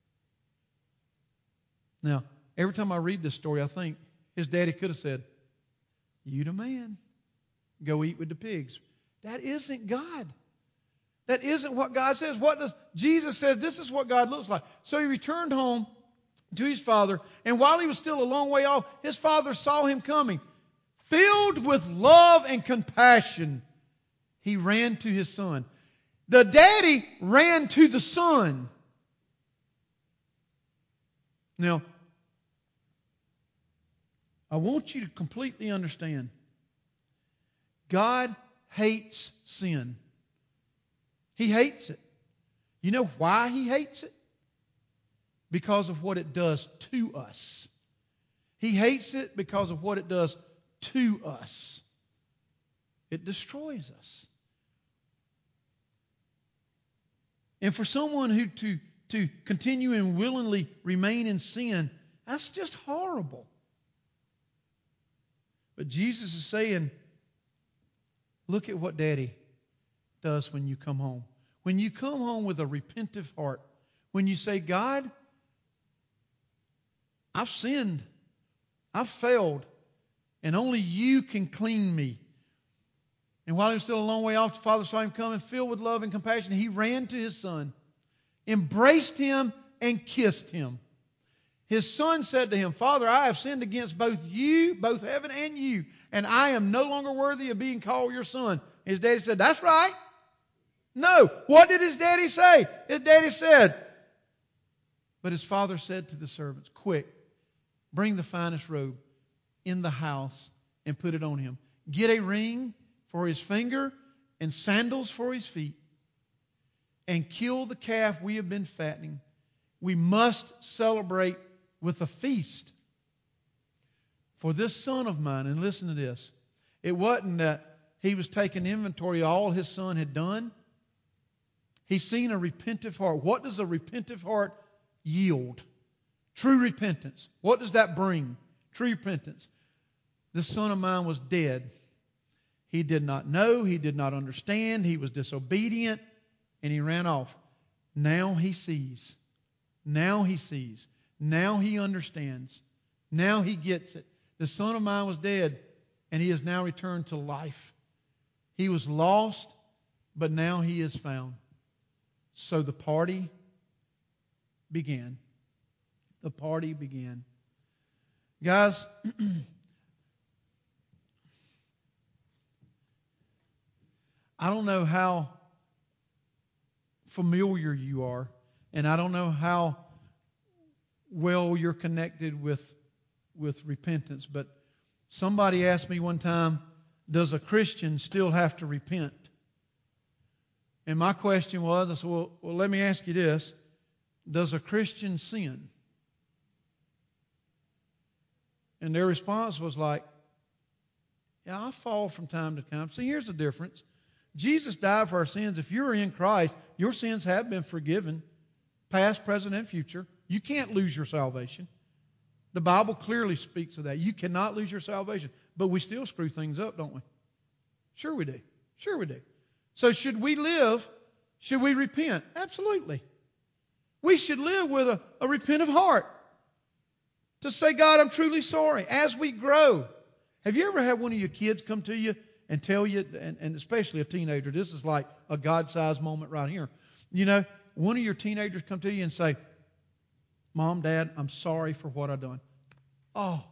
Now, every time I read this story, I think his daddy could have said, you the man. Go eat with the pigs. That isn't God. That isn't what God says. What does Jesus says? This is what God looks like. So he returned home to his father, and while he was still a long way off, his father saw him coming. Filled with love and compassion, he ran to his son. The daddy ran to the son. Now, I want you to completely understand. God hates sin. He hates it. You know why He hates it? Because of what it does to us. He hates it because of what it does to us. It destroys us. And for someone who to continue and willingly remain in sin, that's just horrible. But Jesus is saying, look at what Daddy does when you come home. When you come home with a repentive heart, when you say, God, I've sinned, I've failed, and only you can clean me. And while he was still a long way off, the father saw him coming, filled with love and compassion. He ran to his son, embraced him, and kissed him. His son said to him, Father, I have sinned against both you, both heaven and you, and I am no longer worthy of being called your son. His daddy said, that's right. No. What did his daddy say? His daddy said, but his father said to the servants, quick, bring the finest robe in the house and put it on him. Get a ring for his finger and sandals for his feet, and kill the calf we have been fattening. We must celebrate with a feast. For this son of mine, and listen to this, it wasn't that he was taking inventory of all his son had done. He's seen a repentive heart. What does a repentive heart yield? True repentance. What does that bring? True repentance. This son of mine was dead. He did not know. He did not understand. He was disobedient. And he ran off. Now he sees. Now he sees. Now he understands. Now he gets it. The son of mine was dead, and he has now returned to life. He was lost, but now he is found. So the party began. The party began. Guys, I don't know how familiar you are, and I don't know how well you're connected with repentance, but somebody asked me one time, does a Christian still have to repent? And my question was, I said, well, let me ask you this. Does a Christian sin? And their response was like, yeah, I fall from time to time. See, here's the difference. Jesus died for our sins. If you're in Christ, your sins have been forgiven, past, present, and future. You can't lose your salvation. The Bible clearly speaks of that. You cannot lose your salvation. But we still screw things up, don't we? Sure we do. Sure we do. So should we live? Should we repent? Absolutely. We should live with a repentant heart. To say, God, I'm truly sorry. As we grow. Have you ever had one of your kids come to you and tell you, and especially a teenager, this is like a God-sized moment right here. You know, one of your teenagers come to you and say, Mom, Dad, I'm sorry for what I've done. Oh,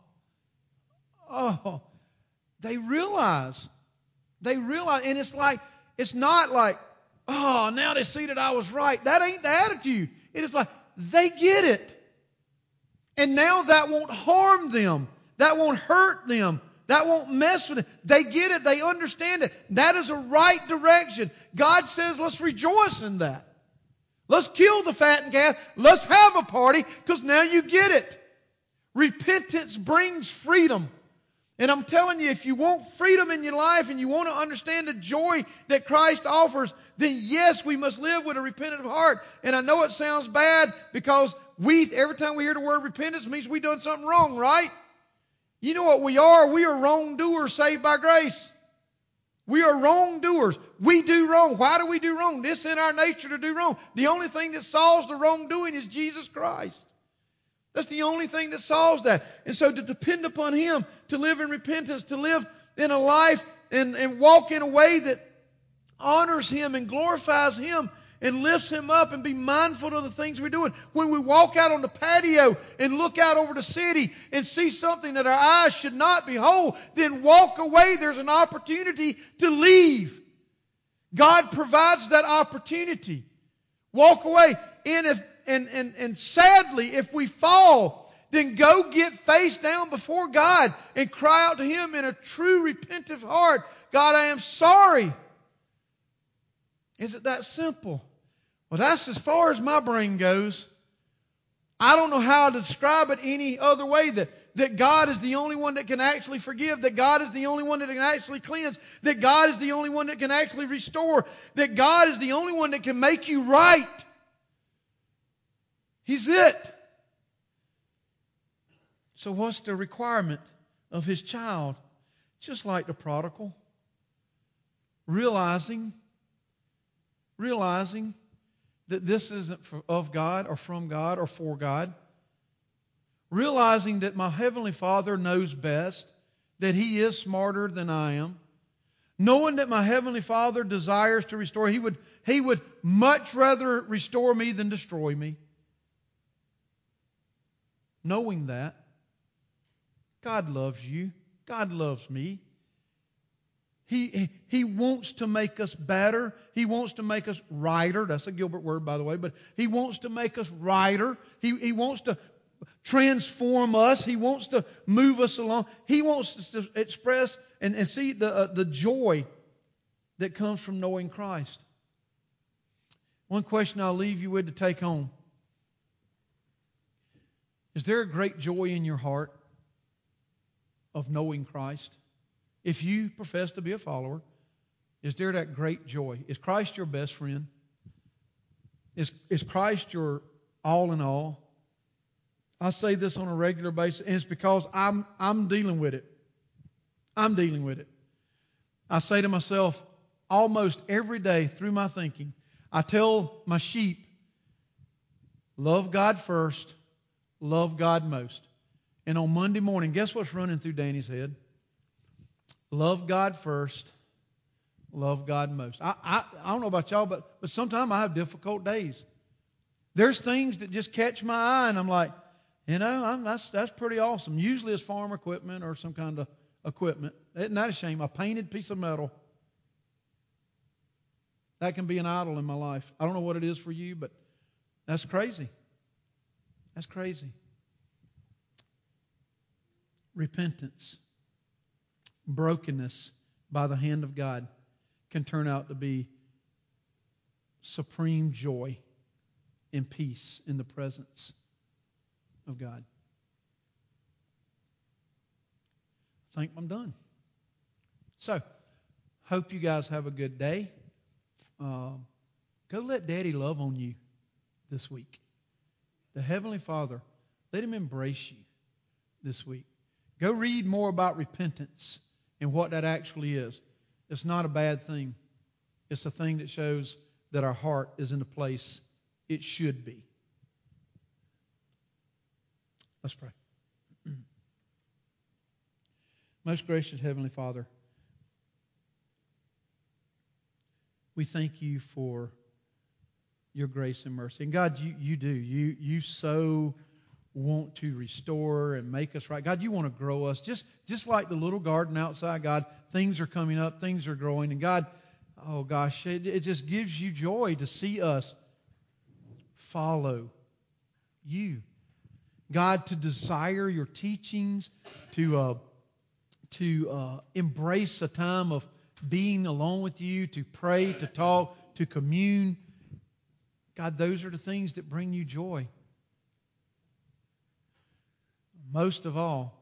they realize, and it's not like, oh, now they see that I was right. That ain't the attitude. It is like, they get it. And now that won't harm them. That won't hurt them. That won't mess with them. They get it. They understand it. That is a right direction. God says, let's rejoice in that. Let's kill the fattened calf. Let's have a party because now you get it. Repentance brings freedom. And I'm telling you, if you want freedom in your life and you want to understand the joy that Christ offers, then yes, we must live with a repentant heart. And I know it sounds bad because every time we hear the word repentance, it means we've done something wrong, right? You know what we are? We are wrongdoers saved by grace. We are wrongdoers. We do wrong. Why do we do wrong? It's in our nature to do wrong. The only thing that solves the wrongdoing is Jesus Christ. That's the only thing that solves that. And so to depend upon Him, to live in repentance, to live in a life and walk in a way that honors Him and glorifies Him and lifts Him up and be mindful of the things we're doing. When we walk out on the patio and look out over the city and see something that our eyes should not behold, then walk away. There's an opportunity to leave. God provides that opportunity. Walk away. And sadly, if we fall, then go get face down before God and cry out to Him in a true repentant heart. God, I am sorry. Is it that simple? Well, that's as far as my brain goes. I don't know how to describe it any other way that God is the only one that can actually forgive, that God is the only one that can actually cleanse, that God is the only one that can actually restore, that God is the only one that can make you right. He's it. So what's the requirement of His child? Just like the prodigal. Realizing that this isn't of God or from God or for God. Realizing that my Heavenly Father knows best, that He is smarter than I am. Knowing that my Heavenly Father desires to restore. He would much rather restore me than destroy me. Knowing that, God loves you. God loves me. He wants to make us better. He wants to make us righter. That's a Gilbert word, by the way, but He wants to make us righter. He wants to transform us. He wants to move us along. He wants us to express and see the joy that comes from knowing Christ. One question I'll leave you with to take home. Is there a great joy in your heart of knowing Christ? If you profess to be a follower, is there that great joy? Is Christ your best friend? Is Christ your all in all? I say this on a regular basis, and it's because I'm dealing with it. I'm dealing with it. I say to myself almost every day through my thinking, I tell my sheep, love God first, love God most. And on Monday morning, guess what's running through Danny's head? Love God first, love God most. I don't know about y'all, but sometimes I have difficult days. There's things that just catch my eye, and I'm like, that's pretty awesome. Usually it's farm equipment or some kind of equipment. Isn't that a shame? A painted piece of metal. That can be an idol in my life. I don't know what it is for you, but that's crazy. That's crazy. Repentance, brokenness by the hand of God can turn out to be supreme joy and peace in the presence of God. I think I'm done. So, hope you guys have a good day. Go let Daddy love on you this week. The Heavenly Father, let Him embrace you this week. Go read more about repentance and what that actually is. It's not a bad thing. It's a thing that shows that our heart is in the place it should be. Let's pray. Most gracious Heavenly Father, We thank you for your grace and mercy. And God, you do. You so want to restore and make us right. God, you want to grow us. Just like the little garden outside, God, things are coming up, things are growing. And God, oh gosh, it just gives you joy to see us follow you. God, to desire your teachings, to embrace a time of being alone with you, to pray, to talk, to commune. God, those are the things that bring you joy. Most of all,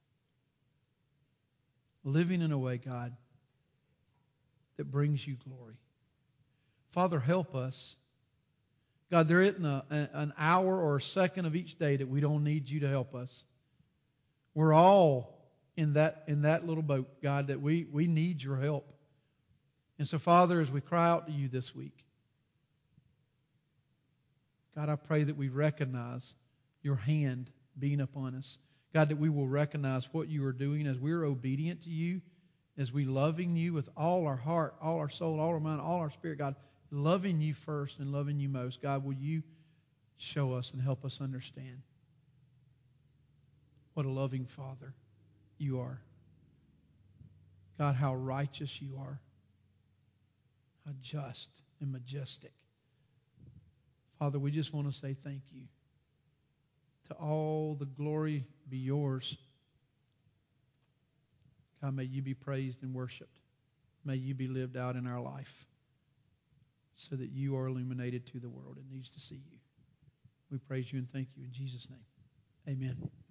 living in a way, God, that brings you glory. Father, help us. God, there isn't an hour or a second of each day that we don't need you to help us. We're all in that little boat, God, that we need your help. And so, Father, as we cry out to you this week, God, I pray that we recognize your hand being upon us. God, that we will recognize what you are doing as we're obedient to you, as we loving you with all our heart, all our soul, all our mind, all our spirit, God, loving you first and loving you most. God, will you show us and help us understand what a loving Father you are. God, how righteous you are. How just and majestic. Father, we just want to say thank you. To all the glory be yours. God, may you be praised and worshiped. May you be lived out in our life so that you are illuminated to the world that needs to see you. We praise you and thank you in Jesus' name. Amen.